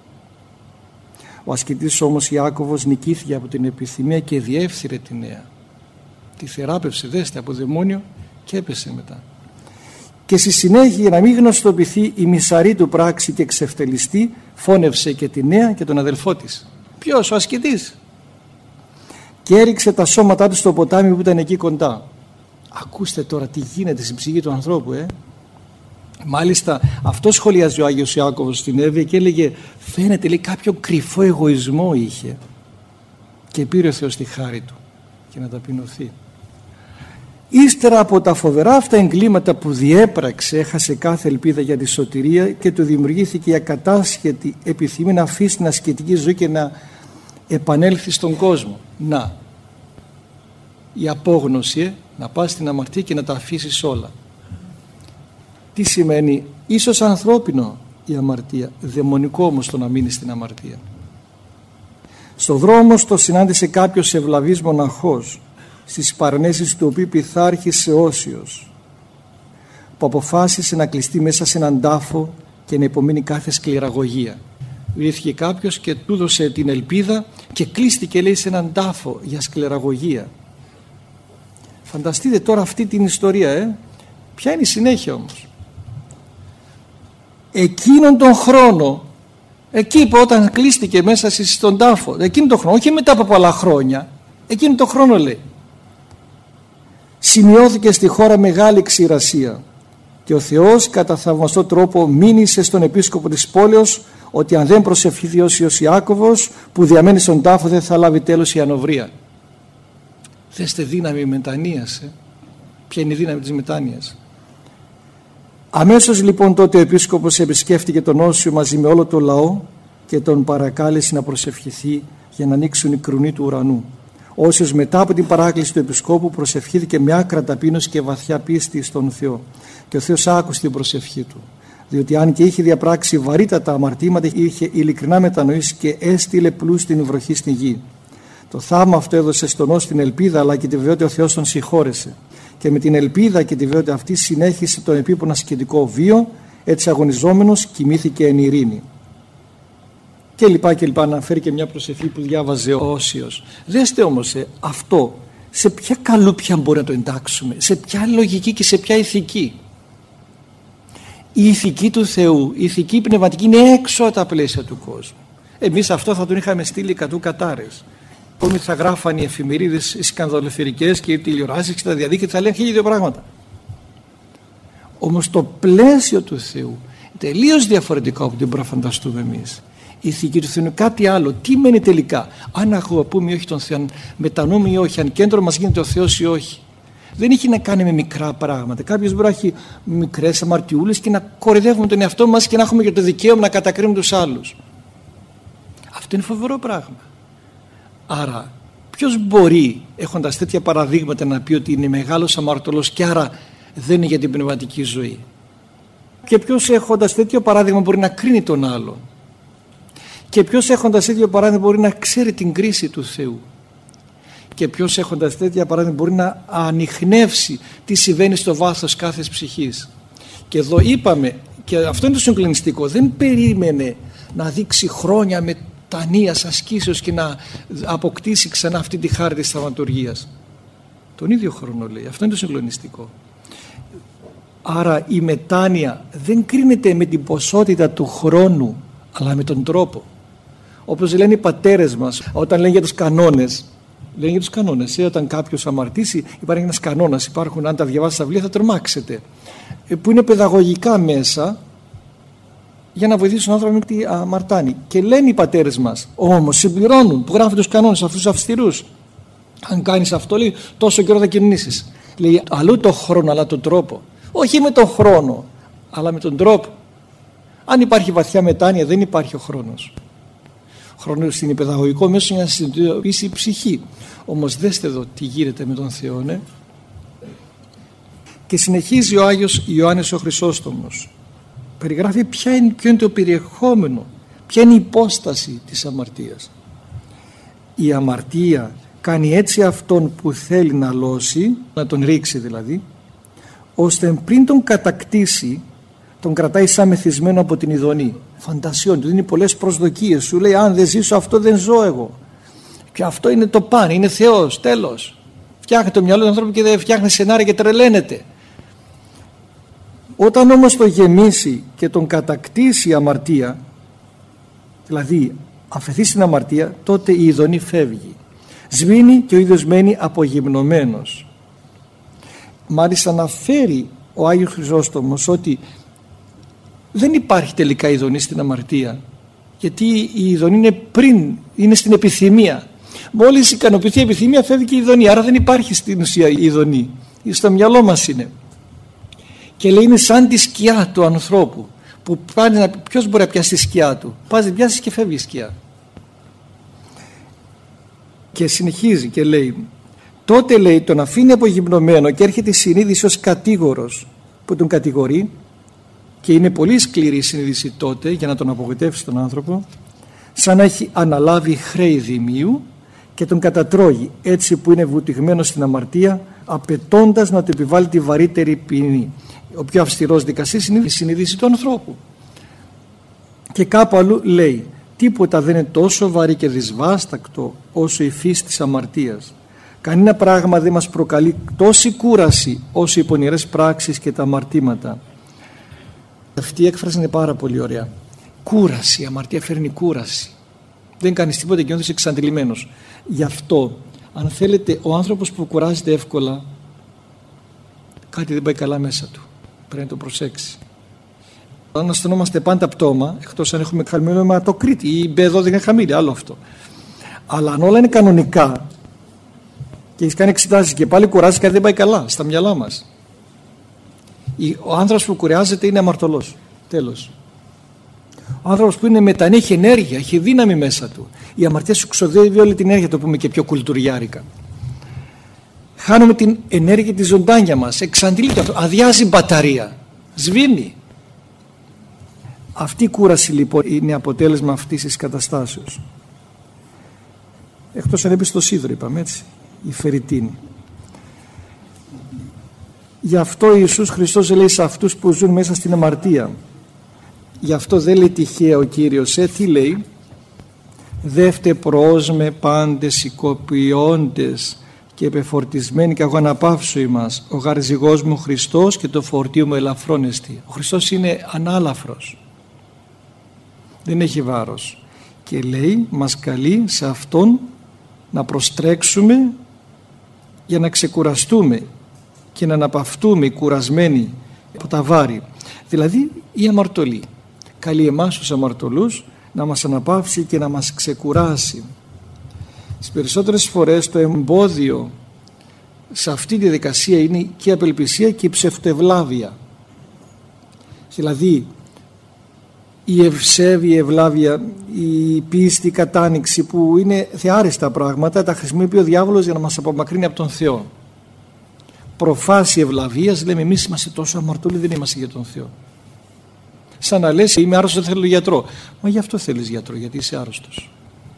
Ο ασκητής όμως Ιάκωβος νικήθηκε από την επιθυμία και διεύθυρε τη νέα. Τη θεράπευσε, δέστε, από δαιμόνιο και έπεσε μετά. Και στη συνέχεια, για να μην γνωστοποιηθεί η μισαρή του πράξη και εξευτελιστή, φώνευσε και τη νέα και τον αδελφό της. Ποιος? Ο ασκητής. Και έριξε τα σώματά του στο ποτάμι που ήταν εκεί κοντά. Ακούστε τώρα τι γίνεται στην ψυχή του ανθρώπου, ε. Μάλιστα αυτό σχολιάζει ο Άγιος Ιάκωβος στην Εύβοια και έλεγε, φαίνεται, λέει, κάποιο κρυφό εγωισμό είχε και πήρε ο Θεός τη χάρη του και να ταπεινωθεί. Ύστερα από τα φοβερά αυτά εγκλήματα που διέπραξε, έχασε κάθε ελπίδα για τη σωτηρία και του δημιουργήθηκε η ακατάσχετη επιθυμία να αφήσει την ασκητική ζωή και να επανέλθει στον κόσμο. Να, η απόγνωση, ε, να πας στην αμαρτία και να τα αφήσεις όλα. Τι σημαίνει? Ίσως ανθρώπινο η αμαρτία, δαιμονικό όμως το να μείνει στην αμαρτία. Στο δρόμο το συνάντησε κάποιος ευλαβής μοναχός, στις παρενέσεις του οποίου πειθάρχησε Όσιος, που αποφάσισε να κλειστεί μέσα σε έναν τάφο και να υπομείνει κάθε σκληραγωγία. Βρέθηκε κάποιος και του έδωσε την ελπίδα και κλείστηκε, λέει, σε έναν τάφο για σκληραγωγία. Φανταστείτε τώρα αυτή την ιστορία, ε. Ποια είναι η συνέχεια όμως? Εκείνον τον χρόνο, εκεί που όταν κλείστηκε μέσα στον τάφο, εκείνον τον χρόνο, όχι μετά από πολλά χρόνια, εκείνον τον χρόνο, λέει, σημειώθηκε στη χώρα μεγάλη ξηρασία και ο Θεός κατά θαυμαστό τρόπο μήνυσε στον επίσκοπο της πόλεως ότι αν δεν προσευχηθεί ως Ιάκωβος που διαμένει στον τάφο δεν θα λάβει τέλος η ανοβρία. Δέστε δύναμη μετανοίας, ε. Ποια είναι η δύναμη της μετάνοιας? Αμέσως λοιπόν τότε ο επίσκοπος επισκέφτηκε τον Όσιο μαζί με όλο το λαό και τον παρακάλεσε να προσευχηθεί για να ανοίξουν οι κρουνοί του ουρανού. Ο Όσιος μετά από την παράκληση του επισκόπου προσευχήθηκε με άκρα ταπείνωση και βαθιά πίστη στον Θεό και ο Θεός άκουσε την προσευχή του. Διότι αν και είχε διαπράξει βαρύτατα αμαρτήματα, είχε ειλικρινά μετανοήσει και έστειλε πλούστη βροχή στη γη. Το θαύμα αυτό έδωσε στον νόο την ελπίδα, αλλά και τη βεβαιότητα ο Θεός τον συγχώρεσε. Και με την ελπίδα και τη βεβαιότητα αυτή συνέχισε τον επίπονο ασκητικό βίο, έτσι αγωνιζόμενος κοιμήθηκε εν ειρήνη. Και λοιπά και λοιπά, αναφέρει και μια προσευχή που διάβαζε ο Όσιος. Δέστε όμως ε, αυτό, σε ποια καλούπια μπορεί να το εντάξουμε, σε ποια λογική και σε ποια ηθική. Η ηθική του Θεού, η ηθική πνευματική είναι έξω από τα πλαίσια του κόσμου. Εμείς αυτό θα τον είχαμε στείλει κατού κατάρες. Ακόμη θα γράφαν οι εφημερίδες, οι σκανδαλοθερικές και οι τηλεοράσεις και τα διαδίκτυα, θα λένε χίλια δύο πράγματα. Όμως το πλαίσιο του Θεού τελείως διαφορετικό από ό,τι μπορούμε να φανταστούμε εμείς. Η ηθική του Θεού είναι κάτι άλλο. Τι μένει τελικά, αν αγαπούμε ή όχι τον Θεό, αν μετανοούμε ή όχι, αν κέντρο μας γίνεται ο Θεός ή όχι. Δεν έχει να κάνει με μικρά πράγματα. Κάποιος μπορεί να έχει μικρές αμαρτιούλες και να κορυδεύουμε τον εαυτό μας και να έχουμε και το δικαίωμα να κατακρίνουμε τους άλλους. Αυτό είναι φοβερό πράγμα. Άρα ποιος μπορεί, έχοντας τέτοια παραδείγματα, να πει ότι είναι μεγάλος αμαρτωλός και άρα δεν είναι για την πνευματική ζωή? Και ποιος έχοντας τέτοιο παράδειγμα μπορεί να κρίνει τον άλλον? Και ποιος έχοντας τέτοιο παράδειγμα μπορεί να ξέρει την κρίση του Θεού? Και ποιος έχοντας τέτοια παράδειγμα μπορεί να ανιχνεύσει τι συμβαίνει στο βάθος κάθε ψυχής? Και εδώ είπαμε, και αυτό είναι το συγκλονιστικό, δεν περίμενε να δείξει χρόνια μετανοίας, ασκήσεως και να αποκτήσει ξανά αυτή τη χάρη της θαυματουργίας. Τον ίδιο χρόνο λέει. Αυτό είναι το συγκλονιστικό. Άρα η μετάνοια δεν κρίνεται με την ποσότητα του χρόνου, αλλά με τον τρόπο. Όπως λένε οι πατέρες μας όταν λένε για τους κανόνες. Λένε για τους κανόνες. Ε, όταν κάποιος αμαρτήσει, υπάρχει ένας κανόνας. Υπάρχουν, αν τα διαβάσετε στα βιβλία, θα τρομάξετε. Ε, που είναι παιδαγωγικά μέσα για να βοηθήσουν τον άνθρωπο να μην αμαρτάνει. Και λένε οι πατέρες μας, όμως συμπληρώνουν, που γράφουν τους κανόνες αυτούς τους αυστηρούς. Αν κάνεις αυτό, λέει, τόσο καιρό θα κοινωνήσεις. Λέει, αλλού το χρόνο, αλλά τον τρόπο. Όχι με τον χρόνο, αλλά με τον τρόπο. Αν υπάρχει βαθιά μετάνοια, δεν υπάρχει ο χρόνος. Ο χρόνος είναι παιδαγωγικό μέσο για να συνειδητοποιήσει η ψυχή. Όμως δέστε εδώ τι γίνεται με τον Θεό, ναι. Και συνεχίζει ο Άγιος Ιωάννης ο Χρυσόστομος. Περιγράφει ποια είναι, ποιο είναι το περιεχόμενο, ποια είναι η υπόσταση της αμαρτίας. Η αμαρτία κάνει έτσι αυτόν που θέλει να λώσει, να τον ρίξει δηλαδή, ώστε πριν τον κατακτήσει, τον κρατάει σαν μεθυσμένο από την ειδονή. Φαντασιών, του δίνει πολλές προσδοκίες. Σου λέει, αν δεν ζήσω αυτό, δεν ζω εγώ. Και αυτό είναι το παν, είναι Θεός, τέλος. Φτιάχνει το μυαλό του ανθρώπου και δεν φτιάχνει σενάρια και τρελαίνεται. Όταν όμως το γεμίσει και τον κατακτήσει η αμαρτία, δηλαδή αφαιθεί στην αμαρτία, τότε η ειδονή φεύγει. Σβήνει και ο ίδιος μένει απογυμνωμένος. Μάλιστα αναφέρει ο Άγιος Χρυσόστομος ότι δεν υπάρχει τελικά ειδονή στην αμαρτία, γιατί η ειδονή είναι πριν, είναι στην επιθυμία. Μόλις ικανοποιηθεί η επιθυμία, φεύγει και η ειδονή, άρα δεν υπάρχει στην ουσία η ειδονή, στο μυαλό μας είναι. Και λέει, είναι σαν τη σκιά του ανθρώπου που πάνε να, ποιος μπορεί να πιάσει τη σκιά του? Πας, πιάσεις και φεύγει η σκιά. Και συνεχίζει και λέει, τότε λέει τον αφήνει απογυμνωμένο και έρχεται η συνείδηση ως κατήγορος που τον κατηγορεί, και είναι πολύ σκληρή η συνείδηση τότε για να τον απογοητεύσει τον άνθρωπο, σαν να έχει αναλάβει χρέη δημίου και τον κατατρώγει, έτσι που είναι βουτυγμένος στην αμαρτία, απαιτώντας να του επιβάλλει τη βαρύτερη ποινή. Ο πιο αυστηρός δικαστής είναι η συνείδηση του ανθρώπου. Και κάπου αλλού λέει, τίποτα δεν είναι τόσο βαρύ και δυσβάστακτο όσο η φύση της αμαρτίας. Κανένα πράγμα δεν μας προκαλεί τόση κούραση όσο οι πονηρές πράξεις και τα αμαρτήματα. Αυτή η έκφραση είναι πάρα πολύ ωραία. Κούραση, η αμαρτία φέρνει κούραση. Δεν κάνεις τίποτα και νιώθεις εξαντλημένος. Γι' αυτό, αν θέλετε, ο άνθρωπος που κουράζεται εύκολα, κάτι δεν πάει καλά μέσα του. Πρέπει να το προσέξει. Αν αισθανόμαστε πάντα πτώμα, εκτός αν έχουμε χαμηλό αιματοκρίτη ή μπι δώδεκα είναι χαμηλή, άλλο αυτό. Αλλά αν όλα είναι κανονικά και έχεις κάνει εξετάσεις και πάλι κουράζεις, κάτι δεν πάει καλά στα μυαλά μας. Ο άνθρωπος που κουράζεται είναι αμαρτωλός. Τέλος. Ο άνθρωπος που είναι μετανή, έχει ενέργεια, έχει δύναμη μέσα του. Η αμαρτία σου ξοδεύει όλη την ενέργεια, το πούμε και πιο κουλτουριάρικα. Χάνουμε την ενέργεια της ζωντάνια μας. Εξαντλείται αυτό. Αδειάζει μπαταρία. Σβήνει. Αυτή η κούραση λοιπόν είναι αποτέλεσμα αυτής της καταστάσεως. Εκτός αν έπεσε στο σίδερο, είπαμε έτσι, η φερριτίνη. Γι' αυτό ο Ιησούς Χριστός λέει σε αυτούς που ζουν μέσα στην αμαρτία. Γι' αυτό δεν λέει τυχαία ο Κύριος, ε, τι λέει? Δεύτε προς με πάντες οικοποιώντες και επεφορτισμένοι και εγώ αναπαύσω ημάς. Ο γαρζυγός μου Χριστός και το φορτίο μου ελαφρόν εστί. Ο Χριστός είναι ανάλαφρος. Δεν έχει βάρος. Και λέει, μας καλεί σε Αυτόν να προστρέξουμε για να ξεκουραστούμε και να αναπαυτούμε κουρασμένοι από τα βάρη. Δηλαδή η αμαρτωλή. Καλεί εμάς τους αμαρτωλούς να μας αναπαύσει και να μας ξεκουράσει. Τις περισσότερες φορές το εμπόδιο σε αυτή τη διαδικασία είναι και η απελπισία και η ψευτευλάβεια. Δηλαδή η ευσέβεια, η ευλάβεια, η πίστη, η κατάνοιξη που είναι θεάριστα πράγματα, τα χρησιμοποιεί ο διάβολος για να μας απομακρύνει από τον Θεό. Προφάση ευλαβίας, λέμε εμείς είμαστε τόσο αμαρτωλοί, δεν είμαστε για τον Θεό. Σαν να λες είμαι άρρωστος, δεν θέλω γιατρό. Μα γι' αυτό θέλεις γιατρό, γιατί είσαι άρρωστος.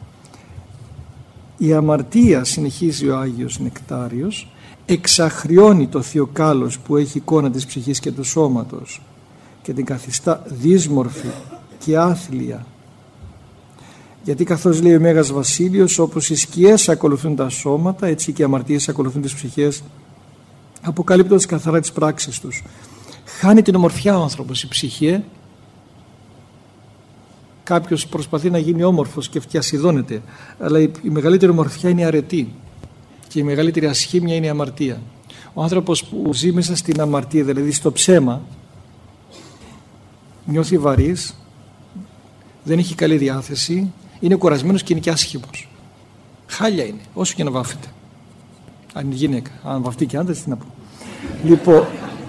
Η αμαρτία, συνεχίζει ο Άγιος Νεκτάριος, εξαχριώνει το θεοκάλος που έχει εικόνα της ψυχής και του σώματος και την καθιστά δύσμορφη και άθλια. Γιατί καθώς λέει ο Μέγας Βασίλειος, όπως οι σκιές ακολουθούν τα σώματα, έτσι και οι αμαρτίες ακολουθούν τις ψυχές, αποκαλύπτοντας καθαρά τις πράξεις τους. Χάνει την ομορφιά ο άνθρωπος, η ψυχή. Κάποιος προσπαθεί να γίνει όμορφος και φτιασιδώνεται, αλλά η, η μεγαλύτερη ομορφιά είναι η αρετή και η μεγαλύτερη ασχήμια είναι η αμαρτία. Ο άνθρωπος που ζει μέσα στην αμαρτία, δηλαδή στο ψέμα, νιώθει βαρύς, δεν έχει καλή διάθεση, είναι κουρασμένος και είναι και άσχημος. Χάλια είναι, όσο και να βάφεται. Αν είναι γυναίκα, αν βαφτεί και άντρας, τι να πω. Λοιπόν,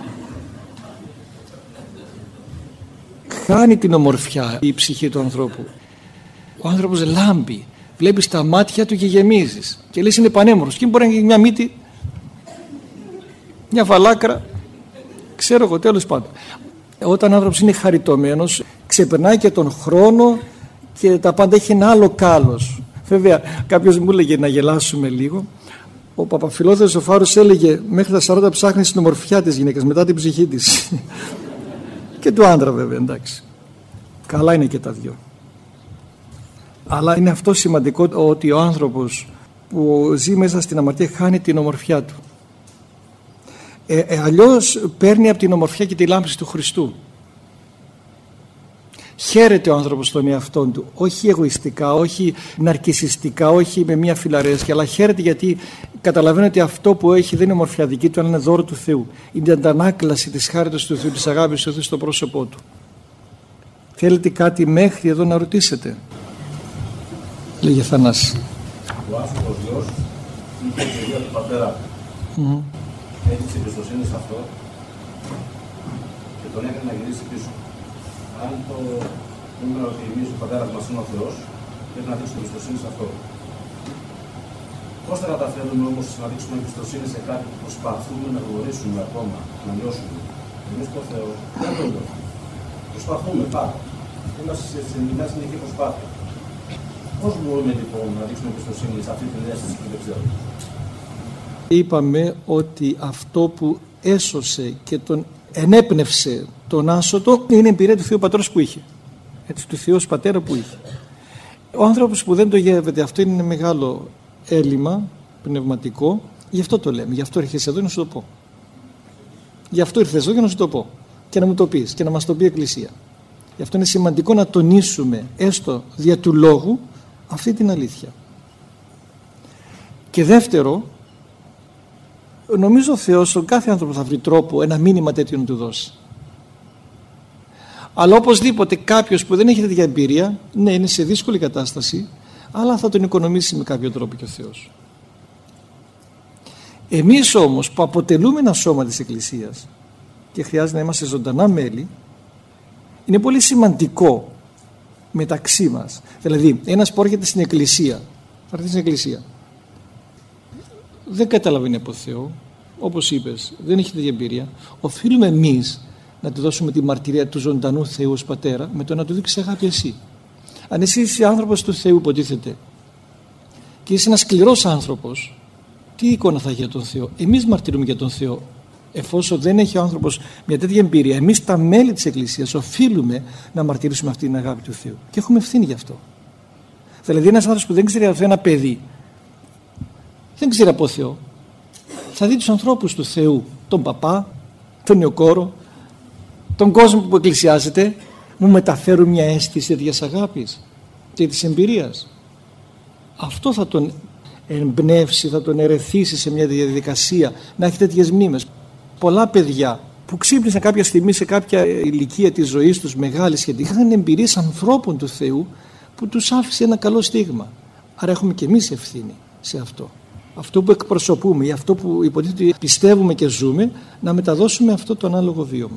χάνει την ομορφιά η ψυχή του ανθρώπου. Ο άνθρωπος λάμπει, βλέπεις τα μάτια του και γεμίζεις και λες είναι πανέμορφος και μπορεί να γίνει μια μύτη, μια φαλάκρα, ξέρω εγώ, τέλος πάντων. Όταν ο άνθρωπος είναι χαριτωμένος, ξεπερνάει και τον χρόνο και τα πάντα έχει ένα άλλο κάλος. Βέβαια, κάποιος μου έλεγε να γελάσουμε λίγο. Ο Παπαφιλόθεος ο Φάρος έλεγε μέχρι τα σαράντα ψάχνει την ομορφιά της γυναίκας, μετά την ψυχή της. Και του άντρα βέβαια, εντάξει. Καλά είναι και τα δυο. Αλλά είναι αυτό σημαντικό, ότι ο άνθρωπος που ζει μέσα στην αμαρτία χάνει την ομορφιά του. Ε, ε, αλλιώς παίρνει από την ομορφιά και τη λάμψη του Χριστού. Χαίρεται ο άνθρωπος τον εαυτόν του, όχι εγωιστικά, όχι ναρκισσιστικά, όχι με μια φιλαρέσκεια, αλλά χαίρεται γιατί καταλαβαίνει ότι αυτό που έχει δεν είναι ομορφιά δική του, αλλά είναι δώρο του Θεού. Είναι η αντανάκλαση της χάριτος του Θεού, της αγάπης του Θεού στο πρόσωπό του. Θέλετε κάτι μέχρι εδώ να ρωτήσετε? Λέγε Θανάση. Ο άνθρωπος Υιός είχε τη ζωή του πατέρα του. Mm-hmm. Έχει εμπιστοσύνη σε αυτό και τον έκανε να γυρίσει πίσω. Αν το πούμε ότι εμείς ο πατέρας μας είναι ο Θεός, πρέπει να δείξουμε εμπιστοσύνη σε αυτό. Πώς θα καταφέρουμε όμως να δείξουμε εμπιστοσύνη σε κάτι που προσπαθούμε να γνωρίσουμε ακόμα, να νιώσουμε? Εμείς το Θεό δεν το νιώθουμε. Προσπαθούμε πάρα. Είμαστε σε μια συνεχή προσπάθεια. Πώς μπορούμε λοιπόν να δείξουμε εμπιστοσύνη σε αυτή την αίσθηση που δεν ξέρουμε? Είπαμε ότι αυτό που έσωσε και τον ενέπνευσε τον άσωτο είναι η εμπειρία του Θεού Πατρός που είχε, έτσι, του Θεού Πατέρα που είχε. Ο άνθρωπος που δεν το γεύεται αυτό είναι ένα μεγάλο έλλειμμα πνευματικό, γι' αυτό το λέμε, γι' αυτό ήρθες εδώ να σου το πω, γι' αυτό ήρθες εδώ για να σου το πω και να μου το πεις και να μας το πει η Εκκλησία. Γι' αυτό είναι σημαντικό να τονίσουμε έστω δια του λόγου αυτή την αλήθεια. Και δεύτερο, νομίζω ο Θεός στον κάθε άνθρωπο θα βρει τρόπο ένα μήνυμα τέτοιο να του δώσει. Αλλά οπωσδήποτε κάποιος που δεν έχει τέτοια εμπειρία, ναι, είναι σε δύσκολη κατάσταση, αλλά θα τον οικονομήσει με κάποιο τρόπο και ο Θεός. Εμείς όμως που αποτελούμε ένα σώμα της Εκκλησίας και χρειάζεται να είμαστε ζωντανά μέλη, είναι πολύ σημαντικό μεταξύ μας. Δηλαδή ένας που έρχεται στην Εκκλησία, θα έρθει στην Εκκλησία, δεν καταλαβαίνει από Θεό, όπως είπες, δεν έχει τέτοια εμπειρία, οφείλουμε εμείς να του δώσουμε τη μαρτυρία του ζωντανού Θεού ως Πατέρα, με το να του δείξεις αγάπη εσύ. Αν εσύ είσαι άνθρωπος του Θεού, υποτίθεται, και είσαι ένας σκληρός άνθρωπος, τι εικόνα θα έχει για τον Θεό? Εμείς μαρτυρούμε για τον Θεό. Εφόσον δεν έχει ο άνθρωπος μια τέτοια εμπειρία, εμείς τα μέλη της Εκκλησίας οφείλουμε να μαρτυρήσουμε αυτή την αγάπη του Θεού. Και έχουμε ευθύνη γι' αυτό. Δηλαδή, ένας άνθρωπος που δεν ξέρει από Θεό, ένα παιδί, δεν ξέρει από Θεό, θα δει τους ανθρώπους του Θεού, τον παπά, τον νεοκόρο, τον κόσμο που εκκλησιάζεται, μου μεταφέρουν μια αίσθηση τέτοιας αγάπης και της εμπειρίας. Αυτό θα τον εμπνεύσει, θα τον ερεθίσει σε μια διαδικασία να έχει τέτοιες μνήμες. Πολλά παιδιά που ξύπνησαν κάποια στιγμή σε κάποια ηλικία της ζωής τους μεγάλη σχετικά, είχαν εμπειρίες ανθρώπων του Θεού που τους άφησε ένα καλό στίγμα. Άρα έχουμε και εμείς ευθύνη σε αυτό. Αυτό που εκπροσωπούμε ή αυτό που υποτίθεται πιστεύουμε και ζούμε, να μεταδώσουμε αυτό το ανάλογο βίωμα.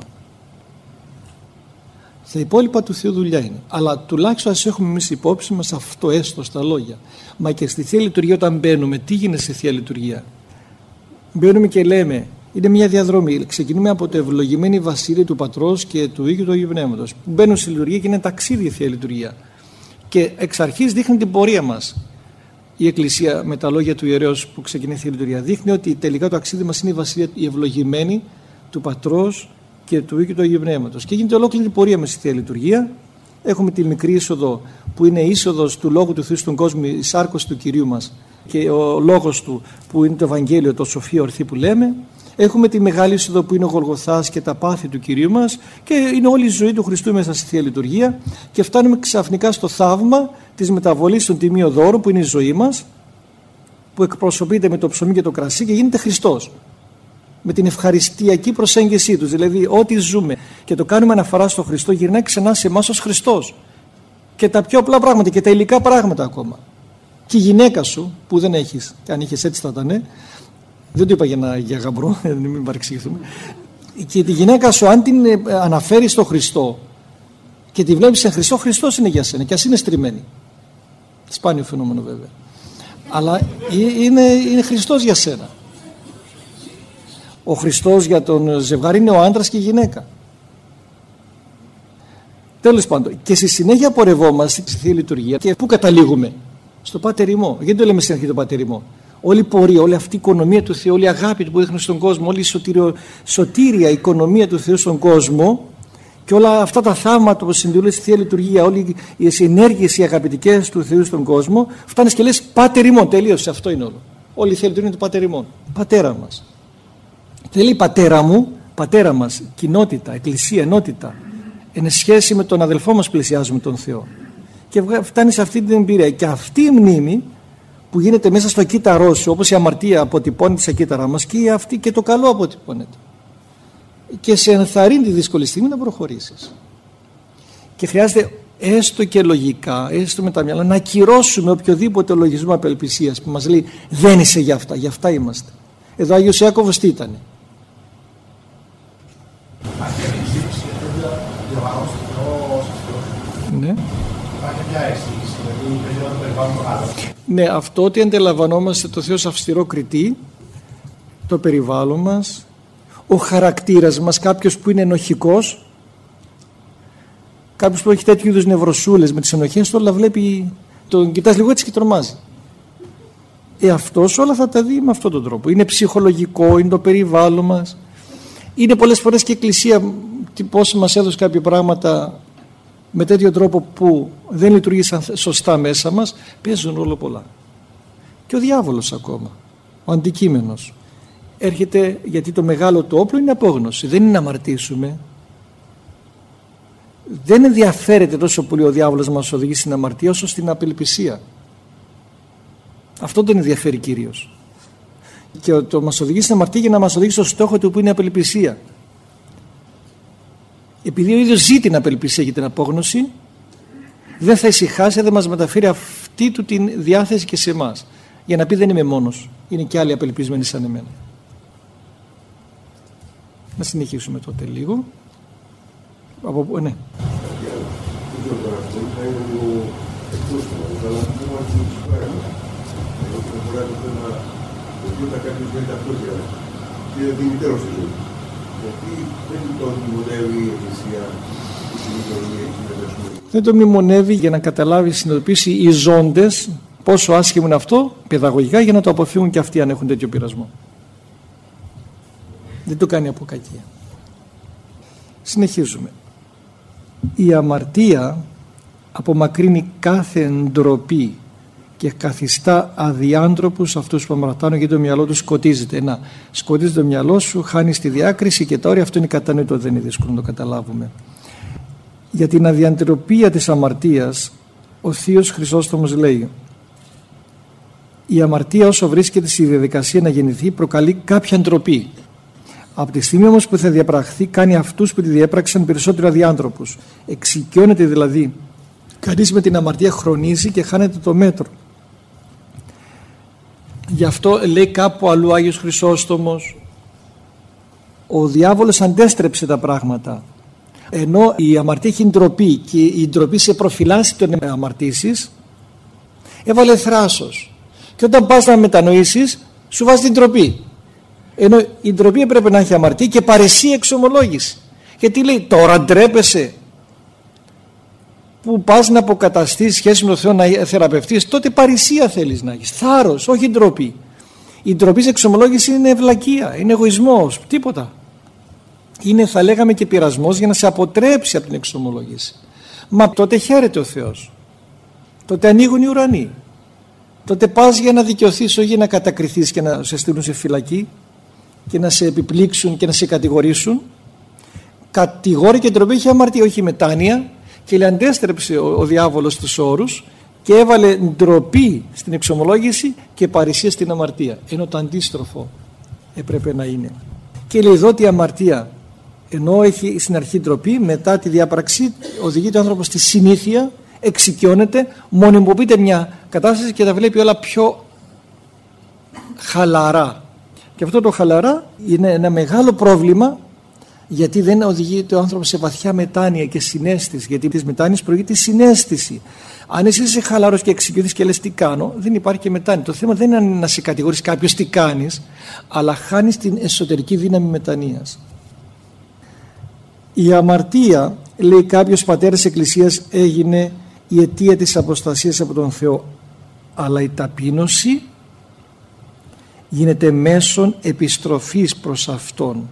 Τα υπόλοιπα του Θεού δουλειά είναι. Αλλά τουλάχιστον ας έχουμε εμείς υπόψη μας αυτό έστω στα λόγια. Μα και στη Θεία Λειτουργία, όταν μπαίνουμε, τι γίνεται στη Θεία Λειτουργία? Μπαίνουμε και λέμε, είναι μια διαδρομή. Ξεκινούμε από το ευλογημένη βασίλεια του Πατρός και του Υιού και του Αγίου Πνεύματος. Μπαίνουν στη λειτουργία και είναι ταξίδι η Θεία Λειτουργία. Και εξ αρχής δείχνει την πορεία μας. Η Εκκλησία με τα λόγια του ιερέως που ξεκινάει η Θεία Λειτουργία δείχνει ότι τελικά το ταξίδι μας είναι η βασίλεια η ευλογημένη του Πατρός και του Υιού και του Αγίου Πνεύματος. Και γίνεται ολόκληρη πορεία με στη Θεία Λειτουργία. Έχουμε τη μικρή είσοδο που είναι η είσοδος του Λόγου του Θεού στον κόσμο, η σάρκωση του Κυρίου μας και ο λόγος του που είναι το Ευαγγέλιο, το Σοφία ορθή που λέμε. Έχουμε τη μεγάλη είσοδο που είναι ο Γολγοθάς και τα πάθη του Κυρίου μας και είναι όλη η ζωή του Χριστού μέσα στη Θεία Λειτουργία, και φτάνουμε ξαφνικά στο θαύμα της μεταβολής των τιμίων δώρων που είναι η ζωή μας, που εκπροσωπείται με το ψωμί και το κρασί και γίνεται Χριστός. Με την ευχαριστιακή προσέγγιση τους, δηλαδή ό,τι ζούμε και το κάνουμε αναφορά στο Χριστό, γυρνάει ξανά σε εμάς ως Χριστός. Και τα πιο απλά πράγματα και τα υλικά πράγματα ακόμα. Και η γυναίκα σου που δεν έχεις, αν είχες έτσι θα ήταν, δεν το είπα για, να, για γαμπρό, μην παρεξηγηθούμε, και τη γυναίκα σου αν την αναφέρεις στο Χριστό και τη βλέπεις σε Χριστό, Χριστός είναι για σένα και ας είναι στριμμένη. Σπάνιο φαινόμενο βέβαια. Αλλά είναι, είναι Χριστός για σένα. Ο Χριστός για τον ζευγάρι είναι ο άντρας και η γυναίκα. Τέλος πάντων, και στη συνέχεια πορευόμαστε στη Θεία Λειτουργία και πού καταλήγουμε? Στο Πάτερ ημών. Γιατί το λέμε στην αρχή το Πάτερ ημών? Όλη η πορεία, όλη αυτή η οικονομία του Θεού, όλη η αγάπη που δείχνει στον κόσμο, όλη η σωτήριο, σωτήρια οικονομία του Θεού στον κόσμο και όλα αυτά τα θαύματα που συνδυάζονται στη Θεία Λειτουργία, όλες οι ενέργειες οι αγαπητικές του Θεού στον κόσμο, φτάνεις και λες Πάτερ ημών. Τελείωσε, αυτό είναι όλο. Όλη η Θεία Λειτουργία είναι το Πάτερ ημών. Πατέρα μας. Δεν λέει πατέρα μου, πατέρα μας, κοινότητα, εκκλησία, ενότητα. Είναι σχέση με τον αδελφό μας πλησιάζουμε τον Θεό. Και φτάνει σε αυτή την εμπειρία. Και αυτή η μνήμη που γίνεται μέσα στο κύτταρό σου, όπως η αμαρτία αποτυπώνεται σε κύτταρα μας, και αυτή και το καλό αποτυπώνεται. Και σε ενθαρρύνει τη δύσκολη στιγμή να προχωρήσεις. Και χρειάζεται έστω και λογικά, έστω με τα μυαλά, να ακυρώσουμε οποιοδήποτε λογισμό απελπισίας που μας λέει δεν είσαι για αυτά, για αυτά είμαστε. Εδώ ο Άγιος Ιάκωβος τι ήτανε? Ναι. Ναι, αυτό ότι αντιλαμβανόμαστε το Θεό ως αυστηρό κριτή, το περιβάλλον μας, ο χαρακτήρας μας, κάποιος που είναι ενοχικός, κάποιος που έχει τέτοιου είδους νευροσούλες με τις ενοχές του, αλλά βλέπει, τον κοιτάς λίγο έτσι και τρομάζει. Ε, αυτός όλα θα τα δει με αυτόν τον τρόπο. Είναι ψυχολογικό, είναι το περιβάλλον μας. Είναι πολλές φορές και η Εκκλησία πώς μας έδωσε κάποια πράγματα με τέτοιο τρόπο που δεν λειτουργήσαν σωστά μέσα μας, παίζουν ρόλο πολλά. Και ο διάβολος ακόμα, ο αντικείμενος, έρχεται γιατί το μεγάλο του όπλο είναι απόγνωση, δεν είναι να αμαρτήσουμε. Δεν ενδιαφέρεται τόσο πολύ ο διάβολος να μας οδηγήσει στην αμαρτία όσο στην απελπισία. Αυτό τον ενδιαφέρει κυρίως. Και το μας οδηγεί στην αμαρτία για να μας οδηγήσει στο στόχο του που είναι η απελπισία. Επειδή ο ίδιος ζει την απελπισία και την απόγνωση, δεν θα ησυχάσει, δεν μας μεταφέρει αυτή του την διάθεση και σε εμάς. Για να πει δεν είμαι μόνος, είναι και άλλοι απελπισμένοι σαν εμένα. Να συνεχίσουμε τότε λίγο. Από, ναι. Κάποιος δεν είναι αυτός για είναι δημητέρος στη ζωή. Γιατί δεν το μνημονεύει η Εκκλησία που συνειδητοποιεί εκεί. Δεν το μνημονεύει για να καταλάβει, συνειδητοποιήσει οι ζώντες πόσο άσχημο είναι αυτό παιδαγωγικά, για να το αποφύγουν και αυτοί αν έχουν τέτοιο πειρασμό. Δεν το κάνει από κακία. Συνεχίζουμε. Η αμαρτία απομακρύνει κάθε ντροπή και καθιστά αδιάντροπους αυτούς που αμαρτάνουν, γιατί το μυαλό του σκοτίζεται. Να, σκοτίζεται το μυαλό σου, χάνεις τη διάκριση και τα όρια. Αυτό είναι κατανοητό, δεν είναι δύσκολο να το καταλάβουμε. Για την αδιαντροπία της αμαρτίας ο Θείος Χρυσόστομος λέει: η αμαρτία όσο βρίσκεται στη διαδικασία να γεννηθεί προκαλεί κάποια ντροπή. Από τη στιγμή όμως που θα διαπραχθεί κάνει αυτούς που τη διέπραξαν περισσότερο αδιάντροπους. Εξοικειώνεται δηλαδή. Κανείς με την αμαρτία χρονίζει και χάνεται το μέτρο. Γι' αυτό λέει κάπου αλλού ο Άγιος Χρυσόστομος, ο διάβολος αντέστρεψε τα πράγματα. Ενώ η αμαρτία έχει ντροπή και η ντροπή σε προφυλάσσει τον αμαρτήσεις, έβαλε θράσος. Και όταν πας να μετανοήσεις, σου βάζει την ντροπή. Ενώ η ντροπή έπρεπε να έχει αμαρτία και παρεσία εξομολόγηση. Γιατί λέει, τώρα ντρέπεσαι που πας να αποκαταστήσεις σχέση με τον Θεό, να θεραπευτείς, τότε παρησία θέλεις να έχεις, θάρρος, όχι ντροπή. Η ντροπή σε εξομολόγηση είναι ευλακία, είναι εγωισμός, τίποτα. Είναι, θα λέγαμε, και πειρασμός για να σε αποτρέψει από την εξομολόγηση. Μα τότε χαίρεται ο Θεός, τότε ανοίγουν οι ουρανοί, τότε πας για να δικαιωθείς, όχι να κατακριθείς και να σε στείλουν σε φυλακή και να σε επιπλήξουν και να σε κατηγορήσουν. Κατηγόρη και ντροπή έχει αμαρτία, όχι μετάνοια. Και λέει, αντέστρεψε ο, ο διάβολος τους όρους και έβαλε ντροπή στην εξομολόγηση και παρησία στην αμαρτία, ενώ το αντίστροφο έπρεπε να είναι. Και λέει εδώ ότι η αμαρτία, ενώ έχει στην αρχή ντροπή, μετά τη διάπραξη οδηγείται ο άνθρωπος στη συνήθεια, εξοικειώνεται, μονιμοποιείται μια κατάσταση και τα βλέπει όλα πιο χαλαρά. Και αυτό το χαλαρά είναι ένα μεγάλο πρόβλημα, γιατί δεν οδηγείται ο άνθρωπος σε βαθιά μετάνοια και συναίσθηση, γιατί της μετάνοιας προηγείται η συναίσθηση. Αν εσύ είσαι χαλαρός και εξοικειωθείς και λες τι κάνω, δεν υπάρχει και μετάνοια. Το θέμα δεν είναι να σε κατηγορείς κάποιος τι κάνεις, αλλά χάνεις την εσωτερική δύναμη μετανοίας. Η αμαρτία, λέει κάποιος πατέρας της Εκκλησίας, έγινε η αιτία της αποστασίας από τον Θεό, αλλά η ταπείνωση γίνεται μέσον επιστροφής προς Αυτόν.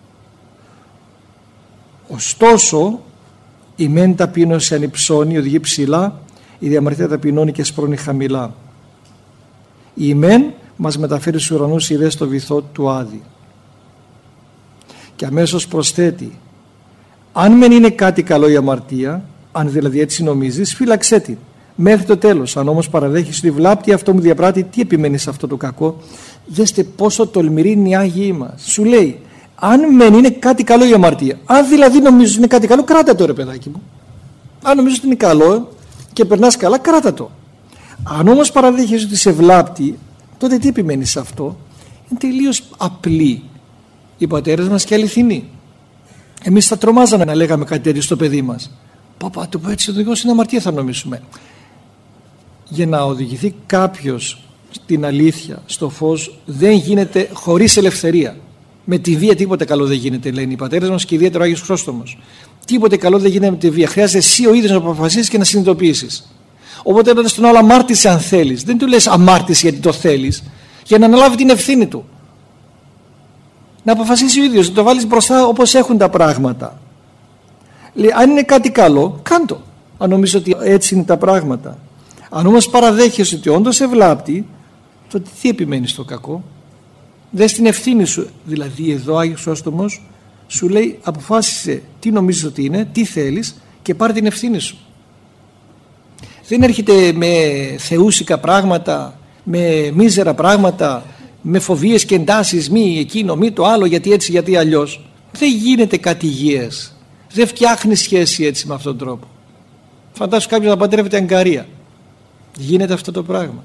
Ωστόσο, η μεν ταπείνωση ανυψώνει, οδηγεί ψηλά, η διαμαρτία ταπεινώνει και σπρώνει χαμηλά. Η μεν μας μεταφέρει στους ουρανούς ιδέες στο βυθό του Άδη. Και αμέσως προσθέτει, αν μεν είναι κάτι καλό η αμαρτία, αν δηλαδή έτσι νομίζεις, φύλαξέ την μέχρι το τέλος. Αν όμως παραδέχεις ότι βλάπτει αυτό μου διαπράττει, τι επιμένει σε αυτό το κακό? Δέστε πόσο τολμηροί είναι οι Άγιοι μας. Σου λέει, αν μεν είναι κάτι καλό η αμαρτία, αν δηλαδή νομίζεις ότι είναι κάτι καλό, κράτα το ρε παιδάκι μου. Αν νομίζεις ότι είναι καλό και περνάς καλά, κράτα το. Αν όμως παραδέχεις ότι σε βλάπτει, τότε τι επιμένεις σε αυτό? Είναι τελείως απλή οι πατέρες μας και αληθινοί. Εμείς θα τρομάζαμε να λέγαμε κάτι τέτοιο στο παιδί μας. Παπα, το πω έτσι, οδηγός είναι αμαρτία θα νομίσουμε. Για να οδηγηθεί κάποιος στην αλήθεια, στο φως, δεν γίνεται χωρίς ελευθερία. Με τη βία τίποτε καλό δεν γίνεται, λένε οι πατέρες μας και ιδιαίτερα ο Άγιος Χρόστομος. Τίποτε καλό δεν γίνεται με τη βία. Χρειάζεται εσύ ο ίδιος να αποφασίσεις και να συνειδητοποιήσεις. Οπότε λες στον άλλο αμάρτησε αν θέλεις. Δεν του λες αμάρτησε γιατί το θέλεις, για να αναλάβει την ευθύνη του. Να αποφασίσει ο ίδιος, να το βάλεις μπροστά όπως έχουν τα πράγματα. Λέει, αν είναι κάτι καλό, κάντο. Αν νομίζω ότι έτσι είναι τα πράγματα. Αν όμως παραδέχεσαι ότι όντως σε βλάπτει, τότε τι επιμένεις στο κακό? Δες την ευθύνη σου. Δηλαδή εδώ ο Άγιος Χρόστομος σου λέει, αποφάσισε τι νομίζεις ότι είναι, τι θέλεις και πάρε την ευθύνη σου. Δεν έρχεται με θεούσικα πράγματα, με μίζερα πράγματα, με φοβίες και εντάσεις, μη εκείνο, μη το άλλο, γιατί έτσι, γιατί αλλιώς. Δεν γίνεται κάτι υγιές. Δεν φτιάχνει σχέση έτσι με αυτόν τον τρόπο. Φαντάσου κάποιος να παντρεύεται αγκαρία. Γίνεται αυτό το πράγμα.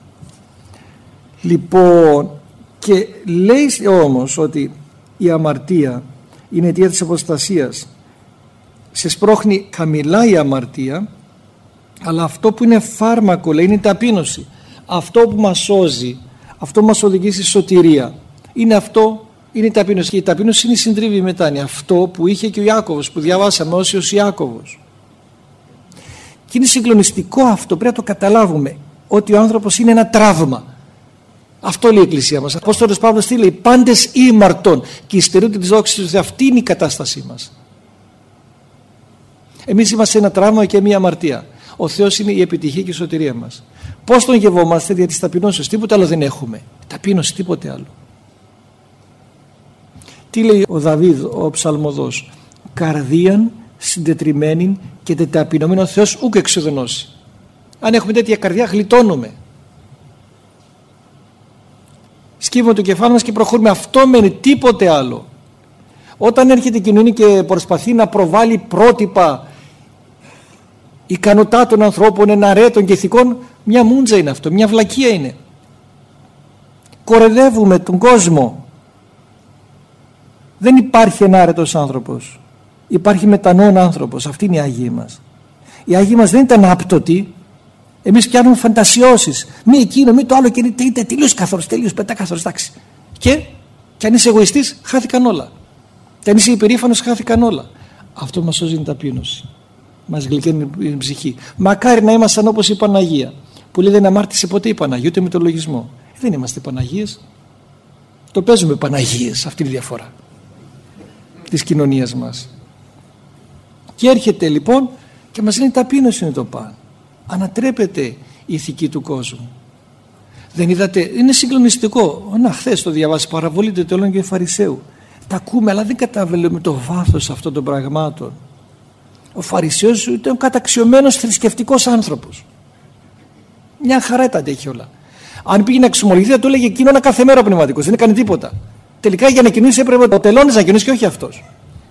Λοιπόν, και λέει όμως ότι η αμαρτία είναι αιτία της αποστασίας. Σε σπρώχνει χαμηλά η αμαρτία, αλλά αυτό που είναι φάρμακο, λέει, είναι η ταπείνωση. Αυτό που μας σώζει, αυτό που μας οδηγεί στη σωτηρία, είναι αυτό Είναι η ταπείνωση. Και η ταπείνωση είναι η συντριβή μετάνοια. Αυτό που είχε και ο Ιάκωβος, που διαβάσαμε, Όσιος Ιάκωβος. Και είναι συγκλονιστικό αυτό, πρέπει να το καταλάβουμε, ότι ο άνθρωπος είναι ένα τραύμα. Αυτό λέει η Εκκλησία μας. Ο Απόστολος Παύλος τι λέει? Πάντες ήμαρτον και υστερούνται της δόξης του. Αυτή είναι η κατάστασή μας. Εμείς είμαστε ένα τραύμα και μια αμαρτία. Ο Θεός είναι η επιτυχία και η σωτηρία μας. Πώς τον γευόμαστε? Δια της ταπεινώσεως. Τίποτε άλλο δεν έχουμε. Ταπείνωση, τίποτε άλλο. Τι λέει ο Δαβίδ, ο ψαλμοδός? Καρδίαν συντετριμένη και τεταπεινωμένη ο Θεός ούκ εξοδενώσει. Αν έχουμε τέτοια καρδιά, γλιτώνουμε. Σκύβουμε το κεφάλι μας και προχωρούμε. Αυτό μένει, τίποτε άλλο. Όταν έρχεται η κοινωνία και προσπαθεί να προβάλλει πρότυπα ικανοτά των ανθρώπων, εναρέτων και ηθικών, μια μούντζα είναι αυτό, μια βλακεία είναι. Κορεδεύουμε τον κόσμο. Δεν υπάρχει ενάρετος άνθρωπος. Υπάρχει μετανοών άνθρωπος. Αυτή είναι η Άγιοι μας. Οι Άγιοι μας δεν ήταν άπτωτοι. Εμείς πιάνουμε φαντασιώσεις. Μη εκείνο, μη το άλλο, και είτε τελείως καθαρός, τελείως πετά καθαρός, εντάξει. Και, και αν είσαι εγωιστής, χάθηκαν όλα. Και αν είσαι υπερήφανος, χάθηκαν όλα. Αυτό μας σώζει την ταπείνωση. Μας γλυκαίνει την ψυχή. Μακάρι να ήμασταν όπως η Παναγία, που λέει δεν αμάρτησε ποτέ η Παναγία, ούτε με το λογισμό. Ε, δεν είμαστε Παναγίες. Το παίζουμε Παναγίες, αυτή είναι η διαφορά της κοινωνίας μας. Και έρχεται λοιπόν και μας λένε ταπείνωση είναι το παν. Ανατρέπεται η ηθική του κόσμου. Δεν είδατε? Είναι συγκλονιστικό. Να, χθες το διαβάσει, παραβολή των τελών και Φαρισαίου. Τα ακούμε, αλλά δεν καταλαβαίνουμε το βάθος αυτών των πραγμάτων. Ο Φαρισαίος ήταν καταξιωμένος θρησκευτικός άνθρωπος. Μια χαρά τα αντέχει όλα. Αν πήγε να εξομολογηθεί, θα του έλεγε εκείνο ένα κάθε μέρα πνευματικός. Δεν έκανε τίποτα. Τελικά για να κινήσει έπρεπε ο τελώνης να κινήσει και όχι αυτός.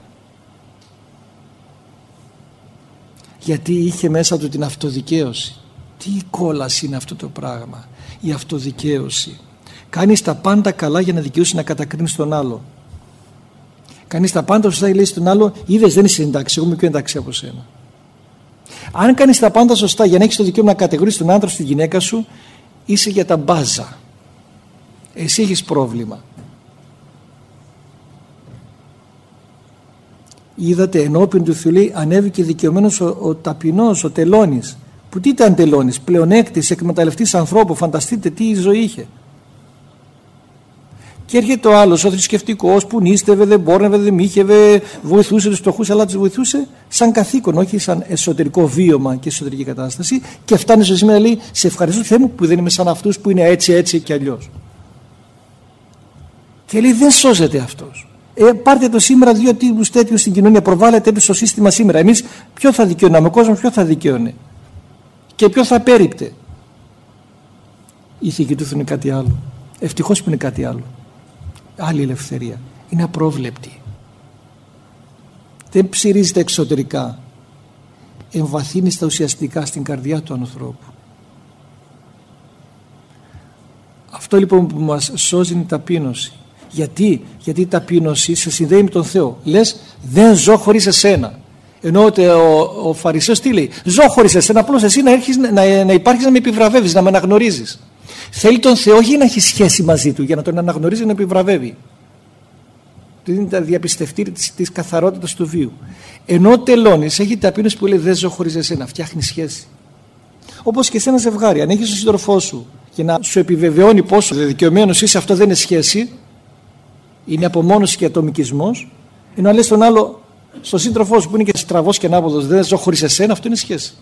Γιατί είχε μέσα του την αυτοδικαίωση. Τι κόλαση είναι αυτό το πράγμα, η αυτοδικαίωση. Κάνεις τα πάντα καλά για να δικαιώσεις να κατακρίνεις τον άλλο. Κάνεις τα πάντα σωστά, λέει στον άλλο, είδες δεν είσαι εντάξει, εγώ είμαι πιο εντάξει από σένα. Αν κάνεις τα πάντα σωστά για να έχεις το δικαίωμα να κατηγορήσεις τον άντρα στη γυναίκα σου, είσαι για τα μπάζα. Εσύ έχεις πρόβλημα. Είδατε ενώπιον του Θεού, λέει, ανέβηκε δικαιωμένος ο, ο ταπεινός, ο τελώνης. Που τι ήταν τελώνης? Πλεονέκτης, εκμεταλλευτής ανθρώπου. Φανταστείτε τι ζωή είχε. Και έρχεται ο άλλος, ο θρησκευτικός, που νίστευε, δεν μπόρνευε, δεν μίχευε, βοηθούσε τους φτωχούς, αλλά τους βοηθούσε σαν καθήκον, όχι σαν εσωτερικό βίωμα και εσωτερική κατάσταση. Και φτάνει στο σήμερα, λέει, σε ευχαριστώ Θεέ μου που δεν είμαι σαν αυτούς που είναι έτσι, έτσι και αλλιώς. Και λέει, δεν σώζεται αυτός. Ε, πάρτε το σήμερα δύο τύπους τέτοιους στην κοινωνία, προβάλλεται έτσι στο σύστημα σήμερα. Εμείς ποιο θα δικαιώναμε, ο κόσμος ποιο θα δικαιώνε και ποιο θα πέριπτε? Η ηθική του είναι κάτι άλλο. Ευτυχώς που είναι κάτι άλλο. Άλλη ελευθερία. Είναι απρόβλεπτη. Δεν ψηρίζεται εξωτερικά. Εμβαθύνει στα ουσιαστικά στην καρδιά του ανθρώπου. Αυτό λοιπόν που μας σώζει είναι η ταπείνωση. Γιατί? Γιατί η ταπείνωση σε συνδέει με τον Θεό. Λες δεν ζω χωρίς εσένα. Ενώ ο, ο Φαρισαίος τι λέει? Ζω χωρίς εσένα, απλώς εσύ να, έρχεις, να, να υπάρχεις, να με επιβραβεύεις, να με αναγνωρίζεις. Θέλει τον Θεό για να έχει σχέση μαζί του, για να τον αναγνωρίζει, να επιβραβεύει. Είναι τα διαπιστευτήρια της, της καθαρότητας του βίου. Ενώ ο τελώνης έχει ταπείνωση που λέει δεν ζω χωρίς εσένα, φτιάχνει σχέση. Όπως και σε ένα ζευγάρι, αν έχεις τον σύντροφό σου και να σου επιβεβαιώνει πόσο δικαιωμένος είσαι, αυτό δεν είναι σχέση, είναι απομόνωση και ατομικισμός. Ενώ αν λες τον άλλο, στον σύντροφό σου που είναι και στραβός και ανάποδος, δεν ζω χωρίς εσένα, αυτό είναι σχέση.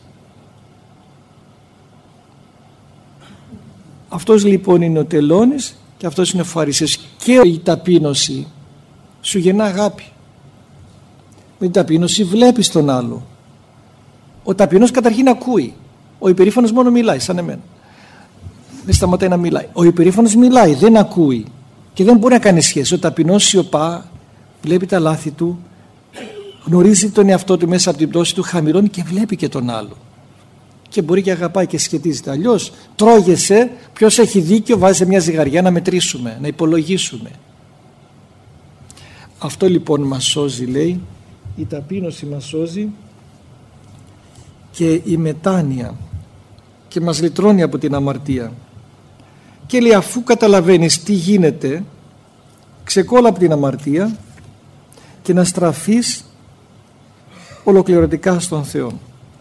Αυτός λοιπόν είναι ο τελώνης και αυτός είναι ο Φαρισαίος. Και η ταπείνωση σου γεννά αγάπη. Με την ταπείνωση βλέπεις τον άλλο. Ο ταπεινός καταρχήν ακούει. Ο υπερήφανος μόνο μιλάει, σαν εμένα. Δεν σταματάει να μιλάει. Ο υπερήφανος μιλάει, δεν ακούει και δεν μπορεί να κάνει σχέση. Ο ταπεινός σιωπά, βλέπει τα λάθη του, γνωρίζει τον εαυτό του μέσα από την πτώση του, χαμηλώνει και βλέπει και τον άλλο. Και μπορεί και αγαπάει και σχετίζεται. Αλλιώς τρώγεσαι, ποιος έχει δίκιο, βάζει σε μια ζυγαριά να μετρήσουμε, να υπολογίσουμε. Αυτό λοιπόν μας σώζει, λέει, η ταπείνωση μας σώζει και η μετάνοια και μας λυτρώνει από την αμαρτία. Και λέει αφού καταλαβαίνεις τι γίνεται, ξεκόλα από την αμαρτία και να στραφείς ολοκληρωτικά στον Θεό.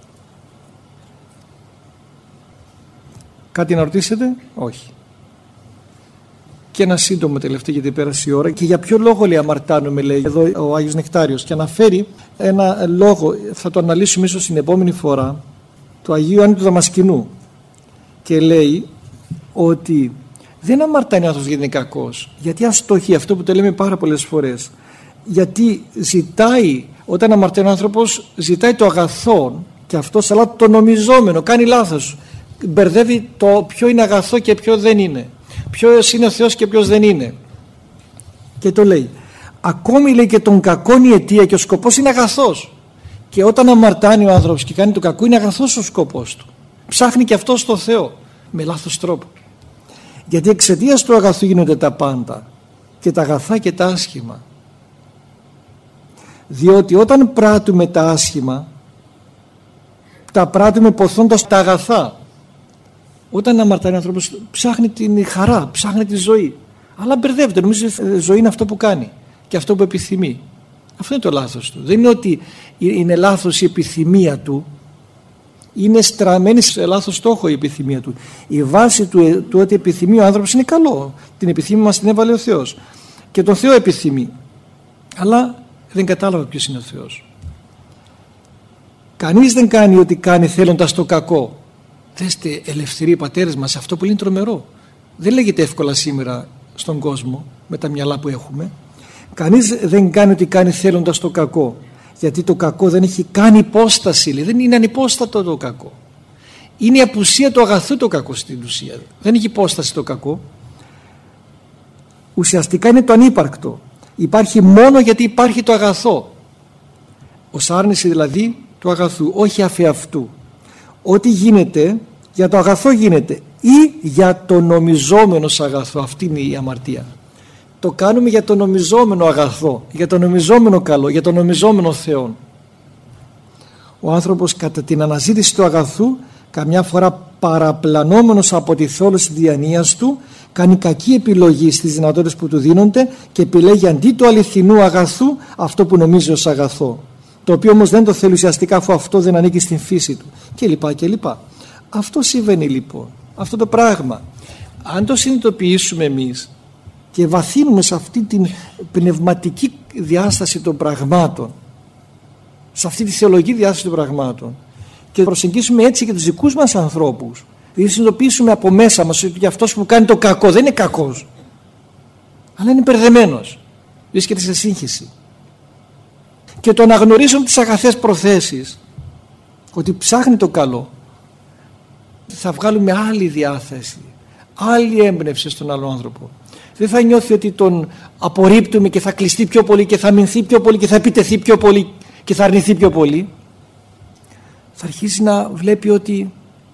Κάτι να ρωτήσετε? Όχι. Και ένα σύντομο τελευταίο, γιατί πέρασε η ώρα. Και για ποιο λόγο, λέει, αμαρτάνουμε, λέει εδώ ο Άγιος Νεκτάριος, και αναφέρει ένα λόγο, θα το αναλύσουμε ίσως την επόμενη φορά, του Αγίου Ιωάννη του Δαμασκηνού, και λέει ότι δεν αμαρτάνει ο άνθρωπος γιατί είναι κακός, γιατί αστοχεί, αυτό που το λέμε πάρα πολλές φορές, γιατί ζητάει, όταν αμαρτάνει ο άνθρωπος, ζητάει το αγαθό και αυτός, αλλά το νομιζόμενο, κάνει λάθος, μπερδεύει το ποιο είναι αγαθό και ποιο δεν είναι, ποιος είναι ο Θεός και ποιος δεν είναι, και το λέει ακόμη, λέει, και τον κακόν η αιτία και ο σκοπός είναι αγαθός, και όταν αμαρτάνει ο άνθρωπος και κάνει το κακό, είναι αγαθός ο σκοπός του, ψάχνει και αυτός το Θεό με λάθος τρόπο, γιατί εξαιτίας του αγαθού γίνονται τα πάντα, και τα αγαθά και τα άσχημα, διότι όταν πράττουμε τα άσχημα, τα πράττουμε ποθώντας τα αγαθά. Όταν αμαρτάνει ο άνθρωπος, ψάχνει την χαρά, ψάχνει τη ζωή, αλλά μπερδεύεται, νομίζει ότι η ζωή είναι αυτό που κάνει και αυτό που επιθυμεί. Αυτό είναι το λάθος του. Δεν είναι ότι είναι λάθος η επιθυμία του, είναι στραμμένη σε λάθος στόχο η επιθυμία του. Η βάση του, του ότι επιθυμεί ο άνθρωπος είναι καλό. Την επιθυμία μας την έβαλε ο Θεός και τον Θεό επιθυμεί, αλλά δεν κατάλαβα ποιος είναι ο Θεός. Κανείς δεν κάνει ό,τι κάνει θέλοντας το κακό. Δέστε, ελευθεροί οι πατέρες μας, αυτό που είναι τρομερό. Δεν λέγεται εύκολα σήμερα στον κόσμο με τα μυαλά που έχουμε. Κανείς δεν κάνει ό,τι κάνει θέλοντας το κακό, γιατί το κακό δεν έχει καν υπόσταση, λέει. Δεν είναι ανυπόστατο το κακό. Είναι η απουσία του αγαθού το κακό στην ουσία. Δεν έχει υπόσταση το κακό. Ουσιαστικά είναι το ανύπαρκτο. Υπάρχει μόνο γιατί υπάρχει το αγαθό. Ως άρνηση δηλαδή του αγαθού, όχι αφεαυτού. Ό,τι γίνεται για το αγαθό γίνεται, ή για το νομιζόμενο αγαθό. Αυτή είναι η αμαρτία. Το κάνουμε για το νομιζόμενο αγαθό, για το νομιζόμενο καλό, για το νομιζόμενο Θεό. Ο άνθρωπος κατά την αναζήτηση του αγαθού, καμιά φορά παραπλανόμενος από τη θόλωση διανοίας του, κάνει κακή επιλογή στις δυνατότητες που του δίνονται και επιλέγει αντί του αληθινού αγαθού αυτό που νομίζει ως αγαθό, το οποίο όμως δεν το θέλει ουσιαστικά, αφού αυτό δεν ανήκει στην φύση του, κλπ. κλπ. Αυτό συμβαίνει λοιπόν, αυτό το πράγμα. Αν το συνειδητοποιήσουμε εμείς και βαθύνουμε σε αυτή την πνευματική διάσταση των πραγμάτων, σε αυτή τη θεολογική διάσταση των πραγμάτων, και προσεγγίσουμε έτσι και τους δικούς μας ανθρώπους, δηλαδή συνειδητοποιήσουμε από μέσα μας ότι αυτός που κάνει το κακό δεν είναι κακός, αλλά είναι μπερδεμένος, βρίσκεται σε σύγχυση, και το αναγνωρίζουμε τις αγαθές προθέσεις, ότι ψάχνει το καλό, θα βγάλουμε άλλη διάθεση, άλλη έμπνευση στον άλλο άνθρωπο. Δεν θα νιώθει ότι τον απορρίπτουμε και θα κλειστεί πιο πολύ και θα αμυνθεί πιο πολύ και θα επιτεθεί πιο πολύ και θα αρνηθεί πιο πολύ. Θα αρχίσει να βλέπει ότι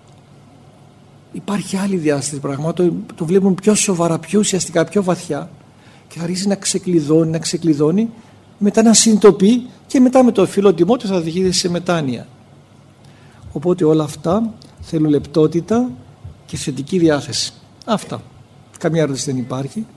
υπάρχει άλλη διάσταση πραγμάτων, το βλέπουμε πιο σοβαρά, πιο ουσιαστικά, πιο βαθιά, και θα αρχίσει να ξεκλειδώνει, να ξεκλειδώνει, μετά να συνειδητοποιεί, και μετά με το φιλότιμό του θα οδηγήσει σε μετάνοια. Οπότε όλα αυτά θέλουν λεπτότητα και θετική διάθεση. Αυτά. Καμία ερώτηση δεν υπάρχει.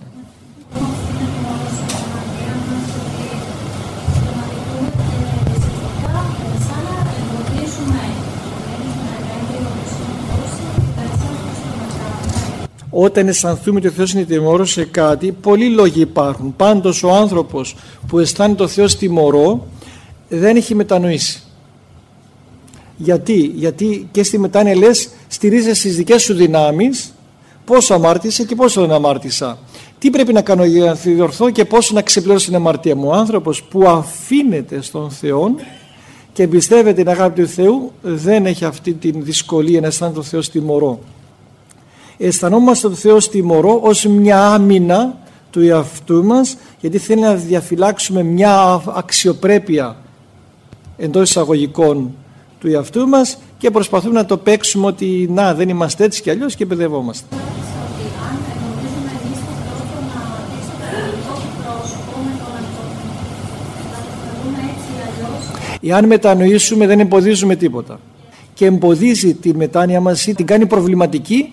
Όταν αισθανθούμε ότι ο Θεός είναι τιμωρός σε κάτι, πολλοί λόγοι υπάρχουν. Πάντως ο άνθρωπος που αισθάνεται ο Θεός τιμωρό δεν έχει μετανοήσει. Γιατί, γιατί και στη μετάνοια λες, στηρίζεσαι στις δικές σου δυνάμεις, πόσο αμάρτησα και πόσο δεν αμάρτησα. Τι πρέπει να κάνω για να διορθώ και πόσο να ξεπληρώσω την αμαρτία μου. Ο άνθρωπος που αφήνεται στον Θεό και εμπιστεύεται την αγάπη του Θεού δεν έχει αυτή τη δυσκολία να αισθάνεται ο Θεός τιμωρό. Αισθανόμαστε τον Θεό τιμωρό ως μια άμυνα του εαυτού μας, γιατί θέλει να διαφυλάξουμε μια αξιοπρέπεια εντός εισαγωγικών του εαυτού μας, και προσπαθούμε να το παίξουμε ότι να, δεν είμαστε έτσι και αλλιώς, και παιδευόμαστε. Εάν μετανοήσουμε δεν εμποδίζουμε τίποτα, και εμποδίζει τη μετάνοια μας ή την κάνει προβληματική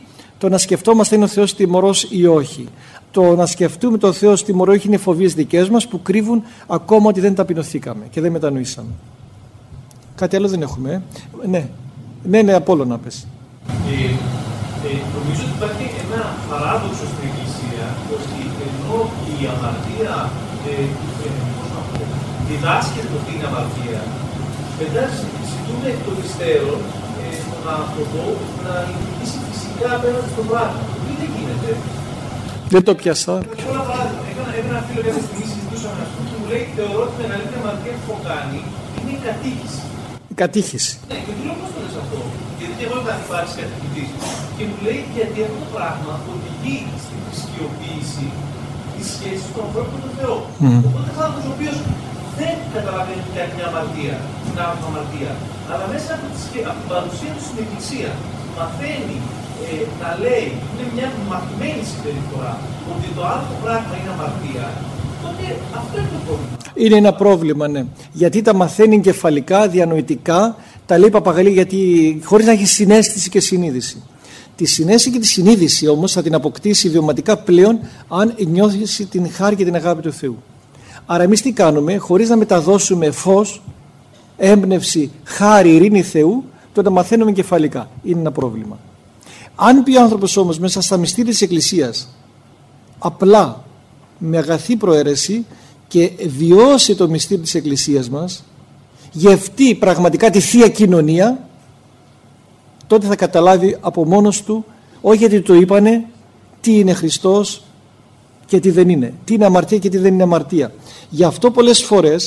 Το να σκεφτόμαστε είναι ο Θεός τιμωρός ή όχι. Το να σκεφτούμε το Θεό τιμωρό όχι είναι φοβίες δικές μας που κρύβουν ακόμα ότι δεν ταπεινωθήκαμε και δεν μετανοήσαμε. Κάτι άλλο δεν έχουμε. Ε? Ναι, ναι, ναι, Απόλλωνα να πες. Ε, ε, νομίζω ότι υπάρχει ένα παράδοξο στην Εκκλησία ότι ενώ η αμαρτία ε, ε, πώς να πω, διδάσκεται ότι είναι αμαρτία, μετά ζητούμε εκ των υστέρων ε, τον άνθρωπο να λειτουργήσει φυσικά απέναντι στο πράγμα. Τι δεν γίνεται. Δεν το πιάσα. Πολλά παράδειγμα. Έκανα ένα φίλο κάποια στιγμή, συζητούσαμε αυτό και μου λέει: θεωρώ ότι η μεγαλύτερη αμαρτία που έχω κάνει είναι η κατήχηση. Η κατήχηση. Ναι, και του λέω: πώς το λες αυτό? Γιατί και εγώ όταν υπάρχει κατηχητής. Και μου λέει: γιατί αυτό το πράγμα οδηγεί στην θρησκειοποίηση τη σχέση του ανθρώπου με τον Θεό. Mm. Οπότε ο άνθρωπος ο οποίος δεν καταλαβαίνει πια μια αμαρτία, την αμαρτία, αλλά μέσα από, τη, από την παρουσία του στην Εκκλησία μαθαίνει ε, να λέει, είναι μια μαθημένη συμπεριφορά, ότι το άλλο πράγμα είναι αμαρτία, τότε αυτό είναι το πρόβλημα. Είναι ένα πρόβλημα, ναι. Γιατί τα μαθαίνει εγκεφαλικά, διανοητικά, τα λέει παπαγαλία, γιατί χωρίς να έχει συναίσθηση και συνείδηση. Τη συναίσθηση και τη συνείδηση όμως θα την αποκτήσει βιωματικά πλέον αν νιώθει την χάρη και την αγάπη του Θεού. Άρα εμείς τι κάνουμε? Χωρίς να μεταδώσουμε φως, έμπνευση, χάρη, ειρήνη Θεού, τότε μαθαίνουμε εγκεφαλικά. Είναι ένα πρόβλημα. Αν πει ο άνθρωπος όμως μέσα στα μυστήρια της Εκκλησίας απλά με αγαθή προαίρεση και βιώσει το μυστήριο της Εκκλησίας μας, γευτεί πραγματικά τη Θεία Κοινωνία, τότε θα καταλάβει από μόνος του, όχι γιατί το είπανε, τι είναι Χριστός και τι δεν είναι, τι είναι αμαρτία και τι δεν είναι αμαρτία. Γι' αυτό πολλές φορές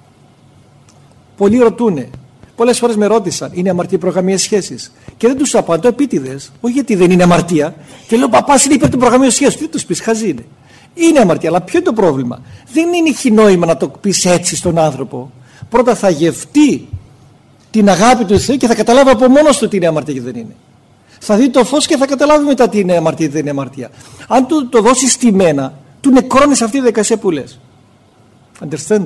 πολλοί ρωτούνε, πολλές φορές με ρώτησαν, είναι αμαρτία προγραμμίες σχέσεις? Και δεν τους απαντώ επίτηδες, όχι γιατί δεν είναι αμαρτία. Και λέω, παπάς είναι υπέρ των προγραμμίων σχέσεων. Τι τους πεις, χαζί είναι. Είναι αμαρτία, αλλά ποιο είναι το πρόβλημα? Δεν είναι έχει νόημα να το πεις έτσι στον άνθρωπο. Πρώτα θα γευτεί την αγάπη του Θεού και θα καταλάβει από μόνος του τι είναι αμαρτία και δεν είναι. Θα δει το φως και θα καταλάβει μετά τι είναι αμαρτία και δεν είναι αμαρτία. Αν του το δώσεις στημένα, του νεκρώνεις αυτή τη δικασία που λες. Understand?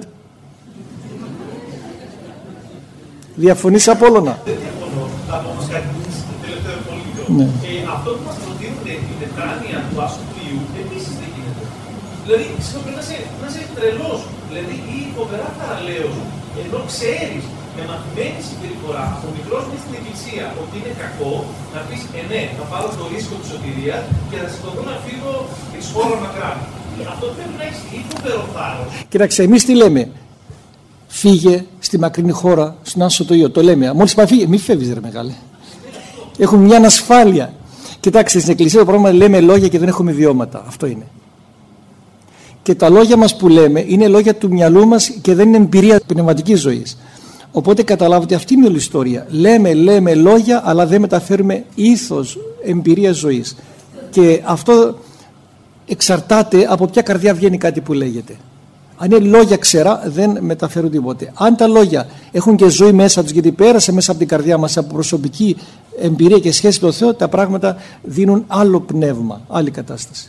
Διαφωνείς, Απόλλωνα? Δεν διαφωνώ. Θα πω όμως κάτι το τελευταίο πολύ μικρό. Ναι. Ε, αυτό που μας προτείνουν η μετάνοια του Άσου του Ιού επίσης δεν γίνεται. Δηλαδή, πρέπει να είσαι, να είσαι τρελός. Δηλαδή, ή φοβερά θαραλέος, ενώ ξέρεις με μαθημένη συμπεριφορά από μικρός μες στην Εκκλησία ότι είναι κακό, να πεις ε, ναι, θα πάρω το ρίσκο της σωτηρίας και θα σηκωθώ να φύγω εις χώρο μακράν. Αυτό πρέπει να έχεις ή φοβερό θάρρος. Κοίταξε, εμείς τι λέμε? Φύγε στη μακρινή χώρα, στον Άσο το Υιό. Το λέμε. Μόλις είπα φύγε, μη φεύγεις ρε μεγάλε. Έχουμε μια ανασφάλεια. Κοιτάξτε, στην Εκκλησία το πρόβλημα λέμε λόγια και δεν έχουμε βιώματα. Αυτό είναι. Και τα λόγια μας που λέμε είναι λόγια του μυαλού μας και δεν είναι εμπειρία πνευματικής ζωής. Οπότε καταλάβετε, αυτή είναι όλη η ιστορία. Λέμε, λέμε λόγια, αλλά δεν μεταφέρουμε ήθος, εμπειρία ζωής. Και αυτό εξαρτάται από ποια καρδιά βγαίνει κάτι που λέγεται. Αν είναι λόγια ξερά, δεν μεταφέρουν τίποτε. Αν τα λόγια έχουν και ζωή μέσα τους, γιατί πέρασε μέσα από την καρδιά μας από προσωπική εμπειρία και σχέση με τον Θεό, τα πράγματα δίνουν άλλο πνεύμα, άλλη κατάσταση.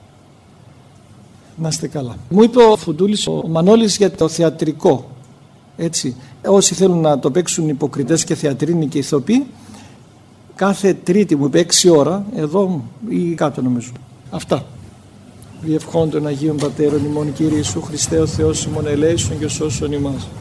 Να είστε καλά. Μου είπε ο Φουντούλης, ο Μανώλης, για το θεατρικό. Έτσι. Όσοι θέλουν να το παίξουν υποκριτές και θεατρίνοι και ηθοποιοί, κάθε Τρίτη μου είπε έξι ώρα, εδώ ή κάτω νομίζω. Αυτά. Διευχών των Αγίων Πατέρων ημών, Κύριε Ιησού Χριστέ ο Θεός ημών ελέησον και σώσον ημάς.